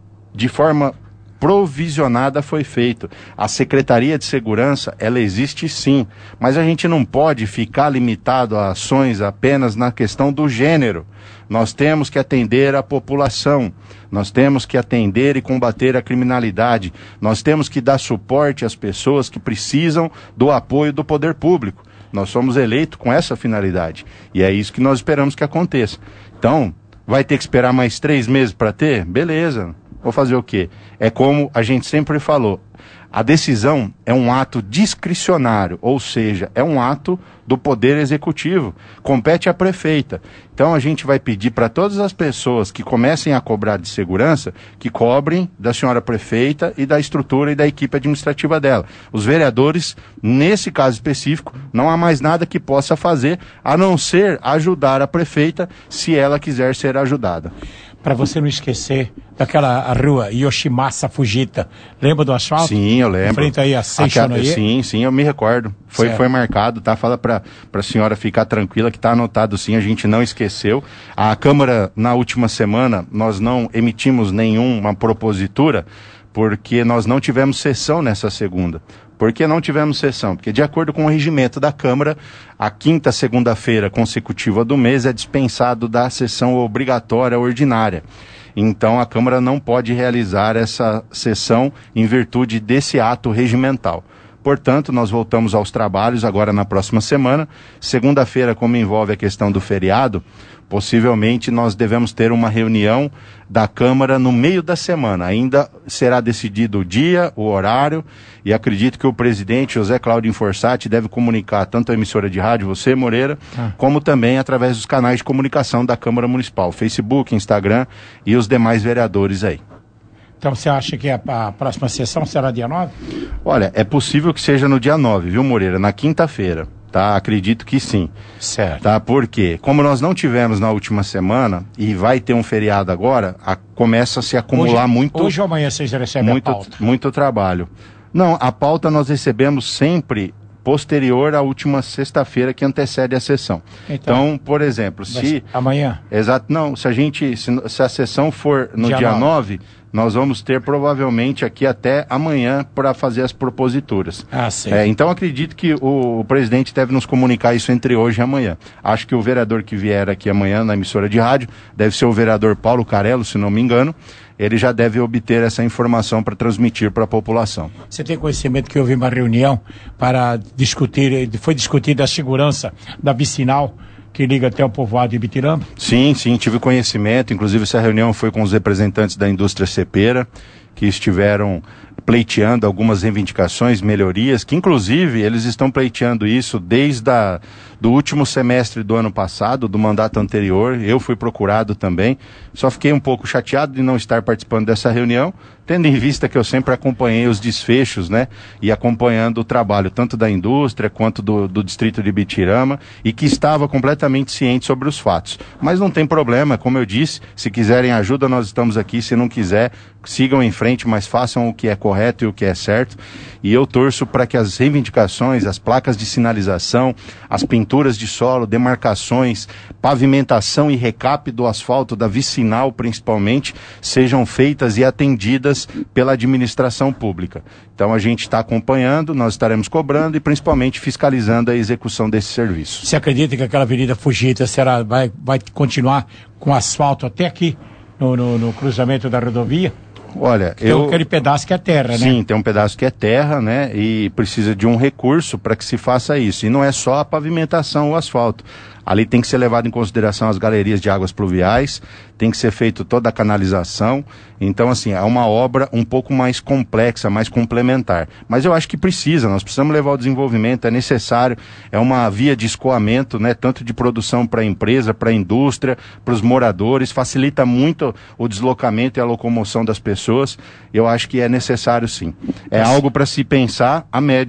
De forma provisionada foi feito. A Secretaria de Segurança, ela existe sim, mas a gente não pode ficar limitado a ações apenas na questão do gênero. Nós temos que atender a população, nós temos que atender e combater a criminalidade, nós temos que dar suporte às pessoas que precisam do apoio do poder público. Nós somos eleitos com essa finalidade e é isso que nós esperamos que aconteça. Então, vai ter que esperar mais três meses para ter? Beleza. Vou fazer o quê? É como a gente sempre falou, a decisão é um ato discricionário, ou seja, é um ato do Poder Executivo, compete à prefeita. Então a gente vai pedir para todas as pessoas que comecem a cobrar de segurança, que cobrem da senhora prefeita e da estrutura e da equipe administrativa dela. Os vereadores, nesse caso específico, não há mais nada que possa fazer, a não ser ajudar a prefeita, se ela quiser ser ajudada. Para você não esquecer daquela rua Yoshimasa Fujita. Lembra do asfalto? Sim, eu lembro. Em frente aí a Seixono aí? Sim, sim, eu me recordo. Foi, foi marcado, tá? Fala para a senhora ficar tranquila que tá anotado sim, a gente não esqueceu. A Câmara, na última semana, nós não emitimos nenhuma propositura, porque nós não tivemos sessão nessa segunda. Por que não tivemos sessão? Porque, de acordo com o regimento da Câmara, a quinta segunda-feira consecutiva do mês é dispensado da sessão obrigatória ordinária. Então, a Câmara não pode realizar essa sessão em virtude desse ato regimental. Portanto, nós voltamos aos trabalhos agora na próxima semana. Segunda-feira, como envolve a questão do feriado, possivelmente nós devemos ter uma reunião da Câmara no meio da semana. Ainda será decidido o dia, o horário, e acredito que o presidente José Cláudio Inforsati deve comunicar tanto a emissora de rádio, você, Moreira, ah. como também através dos canais de comunicação da Câmara Municipal, Facebook, Instagram e os demais vereadores aí. Então você acha que a, a próxima sessão será dia nove? Olha, é possível que seja no dia nove, viu, Moreira? Na quinta-feira. Tá, acredito que sim. Certo. Tá, porque como nós não tivemos na última semana e vai ter um feriado agora, a, começa a se acumular hoje, muito. Hoje ou amanhã vocês recebem muito, a pauta? Muito trabalho. Não, a pauta nós recebemos sempre posterior à última sexta-feira que antecede a sessão. Então, então por exemplo, se amanhã. Exato. Não, se a gente, se, se a sessão for no dia nove, nós vamos ter provavelmente aqui até amanhã para fazer as proposituras. Ah, sim. É, então acredito que o, o presidente deve nos comunicar isso entre hoje e amanhã. Acho que o vereador que vier aqui amanhã na emissora de rádio deve ser o vereador Paulo Carello, se não me engano. Ele já deve obter essa informação para transmitir para a população. Você tem conhecimento que houve uma reunião para discutir, foi discutida a segurança da vicinal que liga até o povoado de Bitirama? Sim, sim, tive conhecimento. Inclusive essa reunião foi com os representantes da indústria cepeira, que estiveram pleiteando algumas reivindicações, melhorias, que inclusive eles estão pleiteando isso desde a, do último semestre do ano passado, do mandato anterior. Eu fui procurado também, só fiquei um pouco chateado de não estar participando dessa reunião, tendo em vista que eu sempre acompanhei os desfechos, né, e acompanhando o trabalho tanto da indústria quanto do, do distrito de Bitirama, e que estava completamente ciente sobre os fatos. Mas não tem problema, como eu disse, se quiserem ajuda nós estamos aqui, se não quiser, sigam em frente, mas façam o que é correto e o que é certo, e eu torço para que as reivindicações, as placas de sinalização, as pinturas de solo, demarcações, pavimentação e recap do asfalto da vicinal principalmente, sejam feitas e atendidas pela administração pública. Então a gente está acompanhando, nós estaremos cobrando e principalmente fiscalizando a execução desse serviço. Você acredita que aquela avenida Fujita será, vai, vai continuar com asfalto até aqui no, no, no cruzamento da rodovia? Olha, tem eu... aquele pedaço que é terra, né? Sim, tem um pedaço que é terra, né? E precisa de um recurso para que se faça isso. E não é só a pavimentação, o asfalto. Ali tem que ser levado em consideração as galerias de águas pluviais, tem que ser feito toda a canalização. Então, assim, é uma obra um pouco mais complexa, mais complementar. Mas eu acho que precisa, nós precisamos levar o desenvolvimento, é necessário, é uma via de escoamento, né? Tanto de produção para a empresa, para a indústria, para os moradores, facilita muito o deslocamento e a locomoção das pessoas. Eu acho que é necessário sim. É algo para se pensar a médio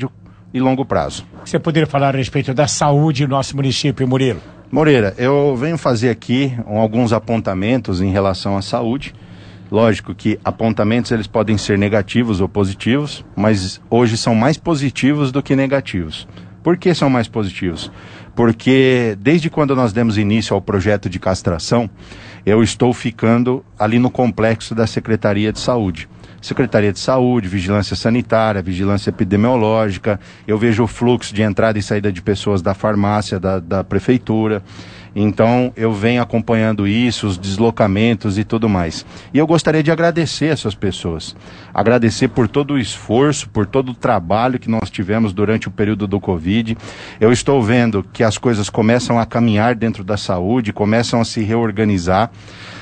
e longo prazo. Você poderia falar a respeito da saúde no nosso município, Murilo? Moreira, eu venho fazer aqui alguns apontamentos em relação à saúde. Lógico que apontamentos eles podem ser negativos ou positivos, mas hoje são mais positivos do que negativos. Por que são mais positivos? Porque desde quando nós demos início ao projeto de castração, eu estou ficando ali no complexo da Secretaria de Saúde. Secretaria de Saúde, Vigilância Sanitária, Vigilância Epidemiológica, eu vejo o fluxo de entrada e saída de pessoas da farmácia, da, da prefeitura. Então, eu venho acompanhando isso, os deslocamentos e tudo mais. E eu gostaria de agradecer essas pessoas. Agradecer por todo o esforço, por todo o trabalho que nós tivemos durante o período do Covid. Eu estou vendo que as coisas começam a caminhar dentro da saúde, começam a se reorganizar.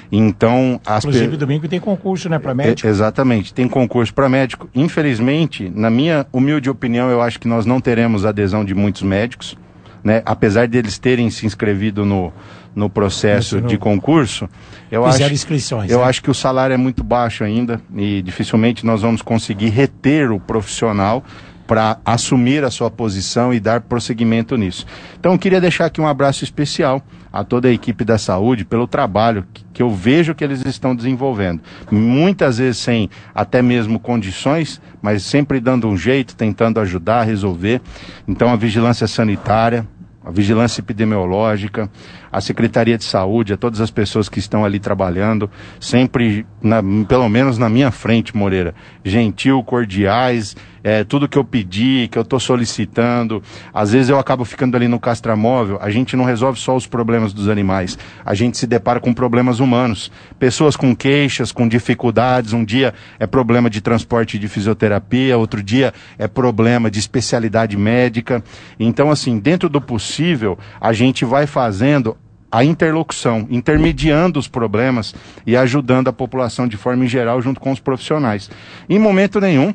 Então, as Inclusive, pe... domingo tem concurso, né, para médico? É, exatamente, tem concurso para médico. Infelizmente, na minha humilde opinião, eu acho que nós não teremos adesão de muitos médicos, né? Apesar deles terem se inscrevido no, no processo Isso, de no... concurso, eu, acho, inscrições, eu né? acho que o salário é muito baixo ainda e dificilmente nós vamos conseguir reter o profissional para assumir a sua posição e dar prosseguimento nisso. Então, eu queria deixar aqui um abraço especial a toda a equipe da saúde pelo trabalho que, que eu vejo que eles estão desenvolvendo. Muitas vezes sem até mesmo condições, mas sempre dando um jeito, tentando ajudar, resolver. Então, a vigilância sanitária, a vigilância epidemiológica, a Secretaria de Saúde, a todas as pessoas que estão ali trabalhando, sempre, na, pelo menos na minha frente, Moreira, gentil, cordiais, é, tudo que eu pedi, que eu estou solicitando. Às vezes eu acabo ficando ali no castramóvel, a gente não resolve só os problemas dos animais, a gente se depara com problemas humanos, pessoas com queixas, com dificuldades, um dia é problema de transporte de fisioterapia, outro dia é problema de especialidade médica. Então, assim, dentro do possível, a gente vai fazendo a interlocução, intermediando os problemas e ajudando a população de forma em geral junto com os profissionais. Em momento nenhum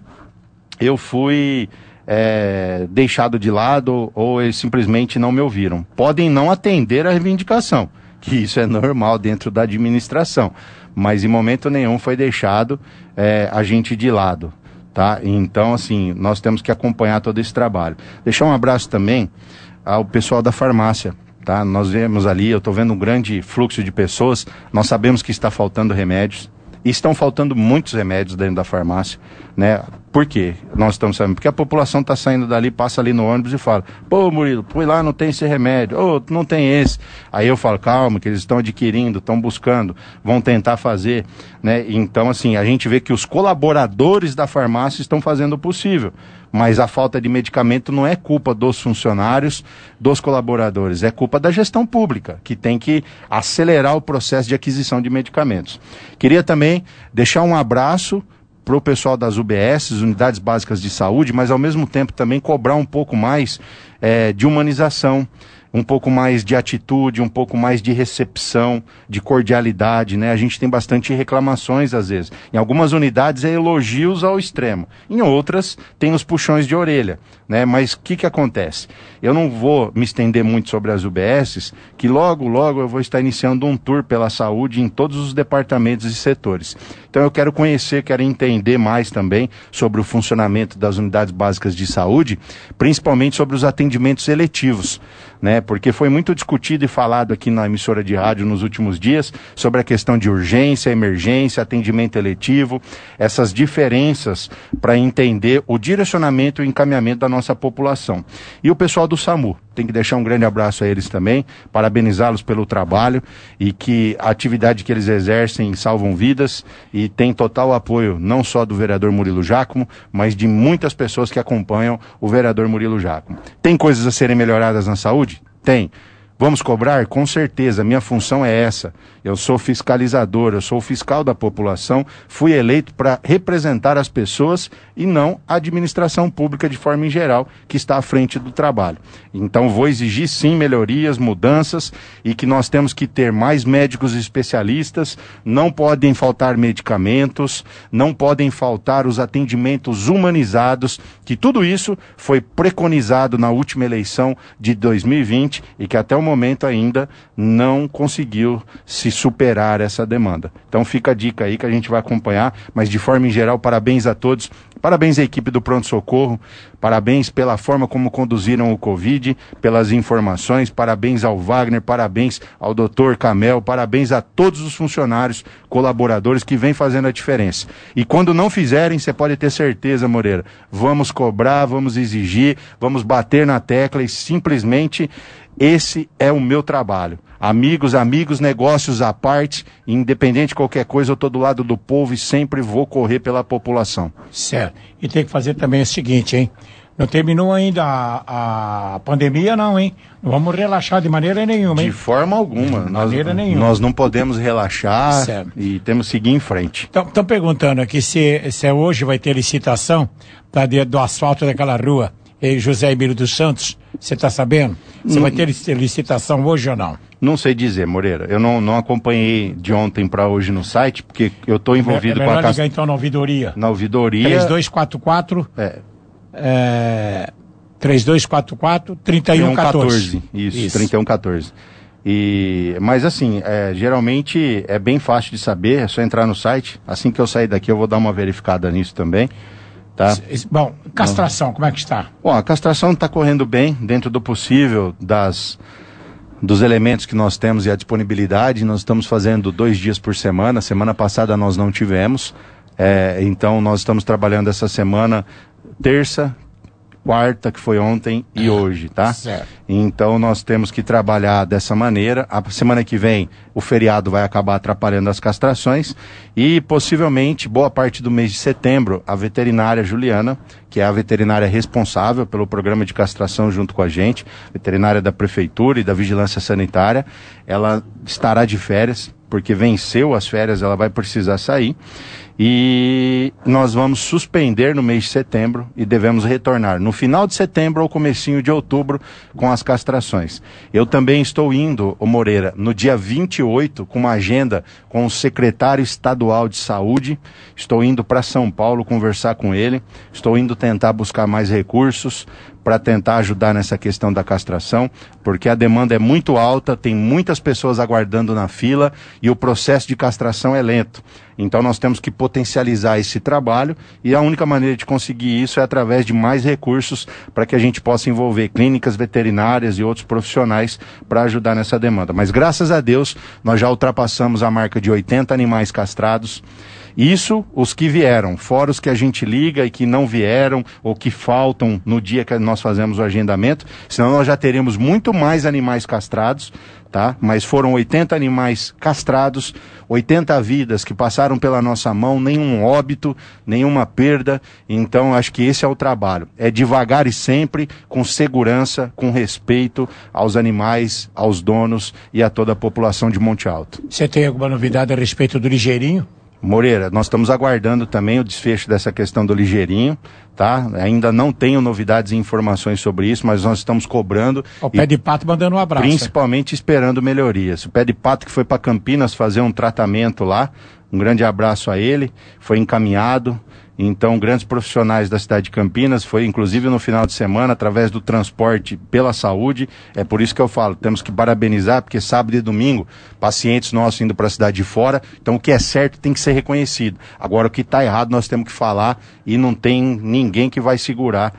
eu fui é, deixado de lado ou eles simplesmente não me ouviram. Podem não atender a reivindicação, que isso é normal dentro da administração, mas em momento nenhum foi deixado é, a gente de lado, tá? Então, assim, nós temos que acompanhar todo esse trabalho. Deixar um abraço também ao pessoal da farmácia. Tá? Nós vemos ali, eu estou vendo um grande fluxo de pessoas, nós sabemos que está faltando remédios, e estão faltando muitos remédios dentro da farmácia, né? Por quê? Nós estamos sabendo, porque a população está saindo dali, passa ali no ônibus e fala, pô, Murilo, fui lá, não tem esse remédio, ô, oh, não tem esse. Aí eu falo, calma, que eles estão adquirindo, estão buscando, vão tentar fazer, né? Então, assim, a gente vê que os colaboradores da farmácia estão fazendo o possível, mas a falta de medicamento não é culpa dos funcionários, dos colaboradores, é culpa da gestão pública, que tem que acelerar o processo de aquisição de medicamentos. Queria também deixar um abraço para o pessoal das U B S, Unidades Básicas de Saúde, mas ao mesmo tempo também cobrar um pouco mais é, de humanização, um pouco mais de atitude, um pouco mais de recepção, de cordialidade, né? A gente tem bastante reclamações às vezes. Em algumas unidades é elogios ao extremo, em outras tem os puxões de orelha, né? Mas o que que acontece? Eu não vou me estender muito sobre as U B S, que logo, logo eu vou estar iniciando um tour pela saúde em todos os departamentos e setores. Então eu quero conhecer, quero entender mais também sobre o funcionamento das unidades básicas de saúde, principalmente sobre os atendimentos eletivos, né? Porque foi muito discutido e falado aqui na emissora de rádio nos últimos dias sobre a questão de urgência, emergência, atendimento eletivo, essas diferenças para entender o direcionamento e o encaminhamento da nossa população. E o pessoal do SAMU, tem que deixar um grande abraço a eles também, parabenizá-los pelo trabalho e que a atividade que eles exercem salvam vidas e tem total apoio não só do vereador Murilo Giacomo, mas de muitas pessoas que acompanham o vereador Murilo Giacomo. Tem coisas a serem melhoradas na saúde? Tem. Vamos cobrar? Com certeza, minha função é essa. Eu sou fiscalizador, eu sou o fiscal da população, fui eleito para representar as pessoas e não a administração pública de forma em geral, que está à frente do trabalho. Então vou exigir sim melhorias, mudanças e que nós temos que ter mais médicos especialistas, não podem faltar medicamentos, não podem faltar os atendimentos humanizados, que tudo isso foi preconizado na última eleição de dois mil e vinte e que até o momento momento ainda não conseguiu se superar essa demanda. Então fica a dica aí que a gente vai acompanhar, mas de forma em geral, parabéns a todos, parabéns à equipe do Pronto-Socorro, parabéns pela forma como conduziram o Covid, pelas informações, parabéns ao Wagner, parabéns ao doutor Camel, parabéns a todos os funcionários, colaboradores que vêm fazendo a diferença. E quando não fizerem, você pode ter certeza, Moreira, vamos cobrar, vamos exigir, vamos bater na tecla e simplesmente esse é o meu trabalho. Amigos, amigos, negócios à parte, independente de qualquer coisa, eu estou do lado do povo e sempre vou correr pela população. Certo. E tem que fazer também o seguinte, hein? Não terminou ainda a, a pandemia, não, hein? Não vamos relaxar de maneira nenhuma, hein? De forma alguma. De nós, maneira nenhuma. Nós não podemos relaxar certo. E temos que seguir em frente. Estão perguntando aqui se, se hoje vai ter licitação pra, de, do asfalto daquela rua, e José Emílio dos Santos. Você está sabendo? Você Não. vai ter licitação hoje ou não? Não sei dizer, Moreira. Eu não, não acompanhei de ontem para hoje no site, porque eu estou envolvido é, é com a... Melhor ligar então na ouvidoria. Na ouvidoria... três dois quatro quatro... É. É, três dois quatro quatro, três um um quatro. Isso, Isso, trinta e um quatorze. E, mas assim, é, geralmente é bem fácil de saber, é só entrar no site. Assim que eu sair daqui eu vou dar uma verificada nisso também. Tá? Bom, castração, como é que está? Bom, a castração está correndo bem, dentro do possível, das, dos elementos que nós temos e a disponibilidade. Nós estamos fazendo dois dias por semana, semana passada nós não tivemos, é, então nós estamos trabalhando essa semana, terça, quarta, que foi ontem, e hoje, tá? Certo. Então nós temos que trabalhar dessa maneira. A semana que vem o feriado vai acabar atrapalhando as castrações e possivelmente boa parte do mês de setembro a veterinária Juliana, que é a veterinária responsável pelo programa de castração junto com a gente, veterinária da prefeitura e da vigilância sanitária, ela estará de férias, porque venceu as férias, ela vai precisar sair. E nós vamos suspender no mês de setembro e devemos retornar no final de setembro ou comecinho de outubro com as castrações. Eu também estou indo, ô Moreira, no dia vinte e oito com uma agenda com o secretário estadual de saúde. Estou indo para São Paulo conversar com ele. Estou indo tentar buscar mais recursos para tentar ajudar nessa questão da castração, porque a demanda é muito alta, tem muitas pessoas aguardando na fila e o processo de castração é lento. Então nós temos que potencializar esse trabalho e a única maneira de conseguir isso é através de mais recursos para que a gente possa envolver clínicas veterinárias e outros profissionais para ajudar nessa demanda. Mas graças a Deus nós já ultrapassamos a marca de oitenta animais castrados. Isso, os que vieram, fora os que a gente liga e que não vieram ou que faltam no dia que nós fazemos o agendamento, senão nós já teremos muito mais animais castrados, tá? Mas foram oitenta animais castrados, oitenta vidas que passaram pela nossa mão, nenhum óbito, nenhuma perda. Então acho que esse é o trabalho, é devagar e sempre, com segurança, com respeito aos animais, aos donos e a toda a população de Monte Alto. Você tem alguma novidade a respeito do ligeirinho? Moreira, nós estamos aguardando também o desfecho dessa questão do ligeirinho, tá? Ainda não tenho novidades e informações sobre isso, mas nós estamos cobrando. O Pé de Pato mandando um abraço. Principalmente esperando melhorias. O Pé de Pato que foi para Campinas fazer um tratamento lá, um grande abraço a ele, foi encaminhado. Então, grandes profissionais da cidade de Campinas, foi inclusive no final de semana, através do transporte pela saúde. É por isso que eu falo, temos que parabenizar, porque sábado e domingo, pacientes nossos indo para a cidade de fora. Então, o que é certo tem que ser reconhecido. Agora, o que está errado, nós temos que falar e não tem ninguém que vai segurar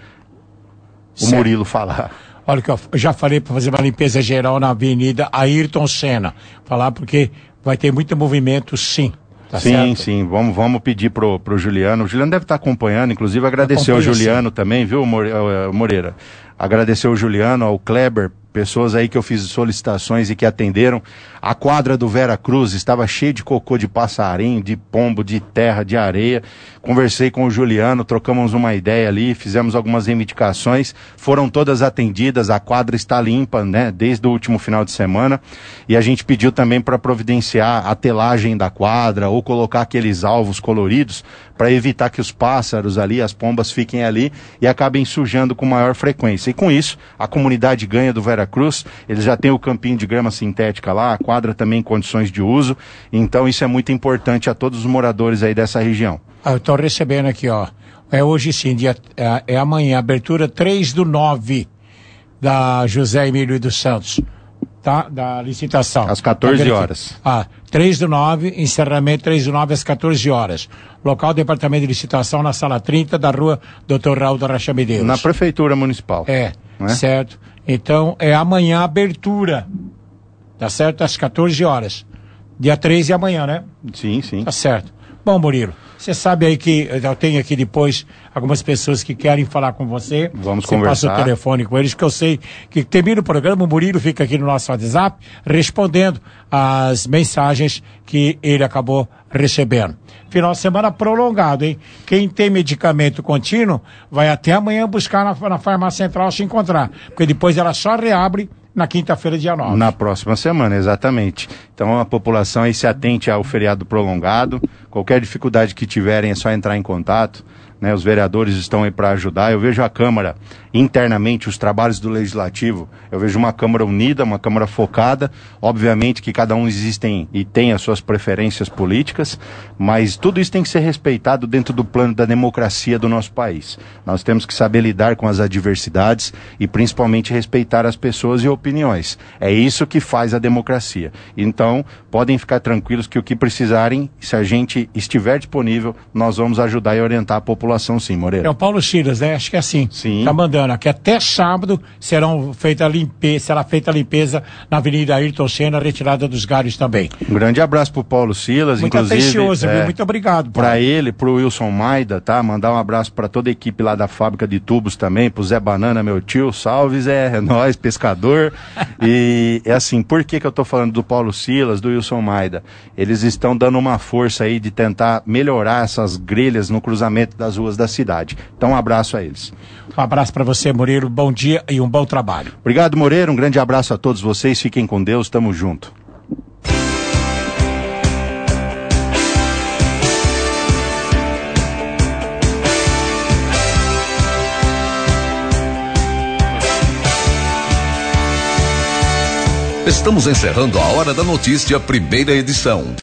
o certo. Murilo falar. Olha que eu já falei para fazer uma limpeza geral na Avenida Ayrton Senna. Falar porque vai ter muito movimento, sim. Tá sim, certo? sim, vamos, vamos pedir pro, pro Juliano. O Juliano deve estar acompanhando, inclusive agradecer ao Juliano sim. também, viu, Moreira? Agradecer ao Juliano, ao Kleber, pessoas aí que eu fiz solicitações e que atenderam. A quadra do Vera Cruz estava cheia de cocô de passarinho, de pombo, de terra, de areia. Conversei com o Juliano, trocamos uma ideia ali, fizemos algumas reivindicações, foram todas atendidas, a quadra está limpa, né, desde o último final de semana, e a gente pediu também para providenciar a telagem da quadra ou colocar aqueles alvos coloridos para evitar que os pássaros ali, as pombas fiquem ali e acabem sujando com maior frequência. E com isso, a comunidade ganha do Vera Cruz, eles já têm o campinho de grama sintética lá, a quadra também em condições de uso, então isso é muito importante a todos os moradores aí dessa região. Ah, eu estou recebendo aqui, ó, é hoje sim, dia, é, é amanhã, abertura três do nove da José Emílio dos Santos. tá? Da licitação. Às quatorze horas. Ah, três do nove, encerramento três do nove às quatorze horas. Local Departamento de Licitação na sala trinta da rua doutor Raul da Rocha Medeiros. Na Prefeitura Municipal. É, né? certo. Então, é amanhã a abertura, tá certo? Às quatorze horas. Dia treze é amanhã, né? Sim, sim. Tá certo. Bom, Murilo, você sabe aí que eu tenho aqui depois algumas pessoas que querem falar com você. Vamos você conversar. Passa o telefone com eles, que eu sei que termina o programa, o Murilo fica aqui no nosso WhatsApp respondendo as mensagens que ele acabou recebendo. Final de semana prolongado, hein? Quem tem medicamento contínuo vai até amanhã buscar na, na farmácia central se encontrar, porque depois ela só reabre na quinta-feira, dia nove. Na próxima semana, exatamente. Então a população aí se atente ao feriado prolongado. Qualquer dificuldade que tiverem é só entrar em contato. Né? Os vereadores estão aí para ajudar. Eu vejo a Câmara internamente, os trabalhos do Legislativo. Eu vejo uma Câmara unida, uma Câmara focada. Obviamente que cada um existem e tem as suas preferências políticas, mas tudo isso tem que ser respeitado dentro do plano da democracia do nosso país. Nós temos que saber lidar com as adversidades e principalmente respeitar as pessoas e opiniões. É isso que faz a democracia. Então, podem ficar tranquilos que o que precisarem, se a gente estiver disponível, nós vamos ajudar e orientar a população, sim, Moreira. É o Paulo Silas, né? Acho que é assim. Sim. Tá mandando aqui. Até sábado serão feita a limpeza, será feita a limpeza na Avenida Ayrton Senna, retirada dos galhos também. Um grande abraço pro Paulo Silas, Muito inclusive. atencioso, é, viu? Muito obrigado. Para ele, pro Wilson Maida, tá? Mandar um abraço para toda a equipe lá da fábrica de tubos também, pro Zé Banana, meu tio, salve Zé, é nóis, pescador. E é assim, por que que eu tô falando do Paulo Silas, do Wilson Maida? Eles estão dando uma força aí de tentar melhorar essas grelhas no cruzamento das ruas da cidade. Então um abraço a eles. Um abraço para você, Murilo, bom dia e um bom trabalho. Obrigado, Moreira, um grande abraço a todos vocês, fiquem com Deus, tamo junto. Estamos encerrando a Hora da Notícia, primeira edição.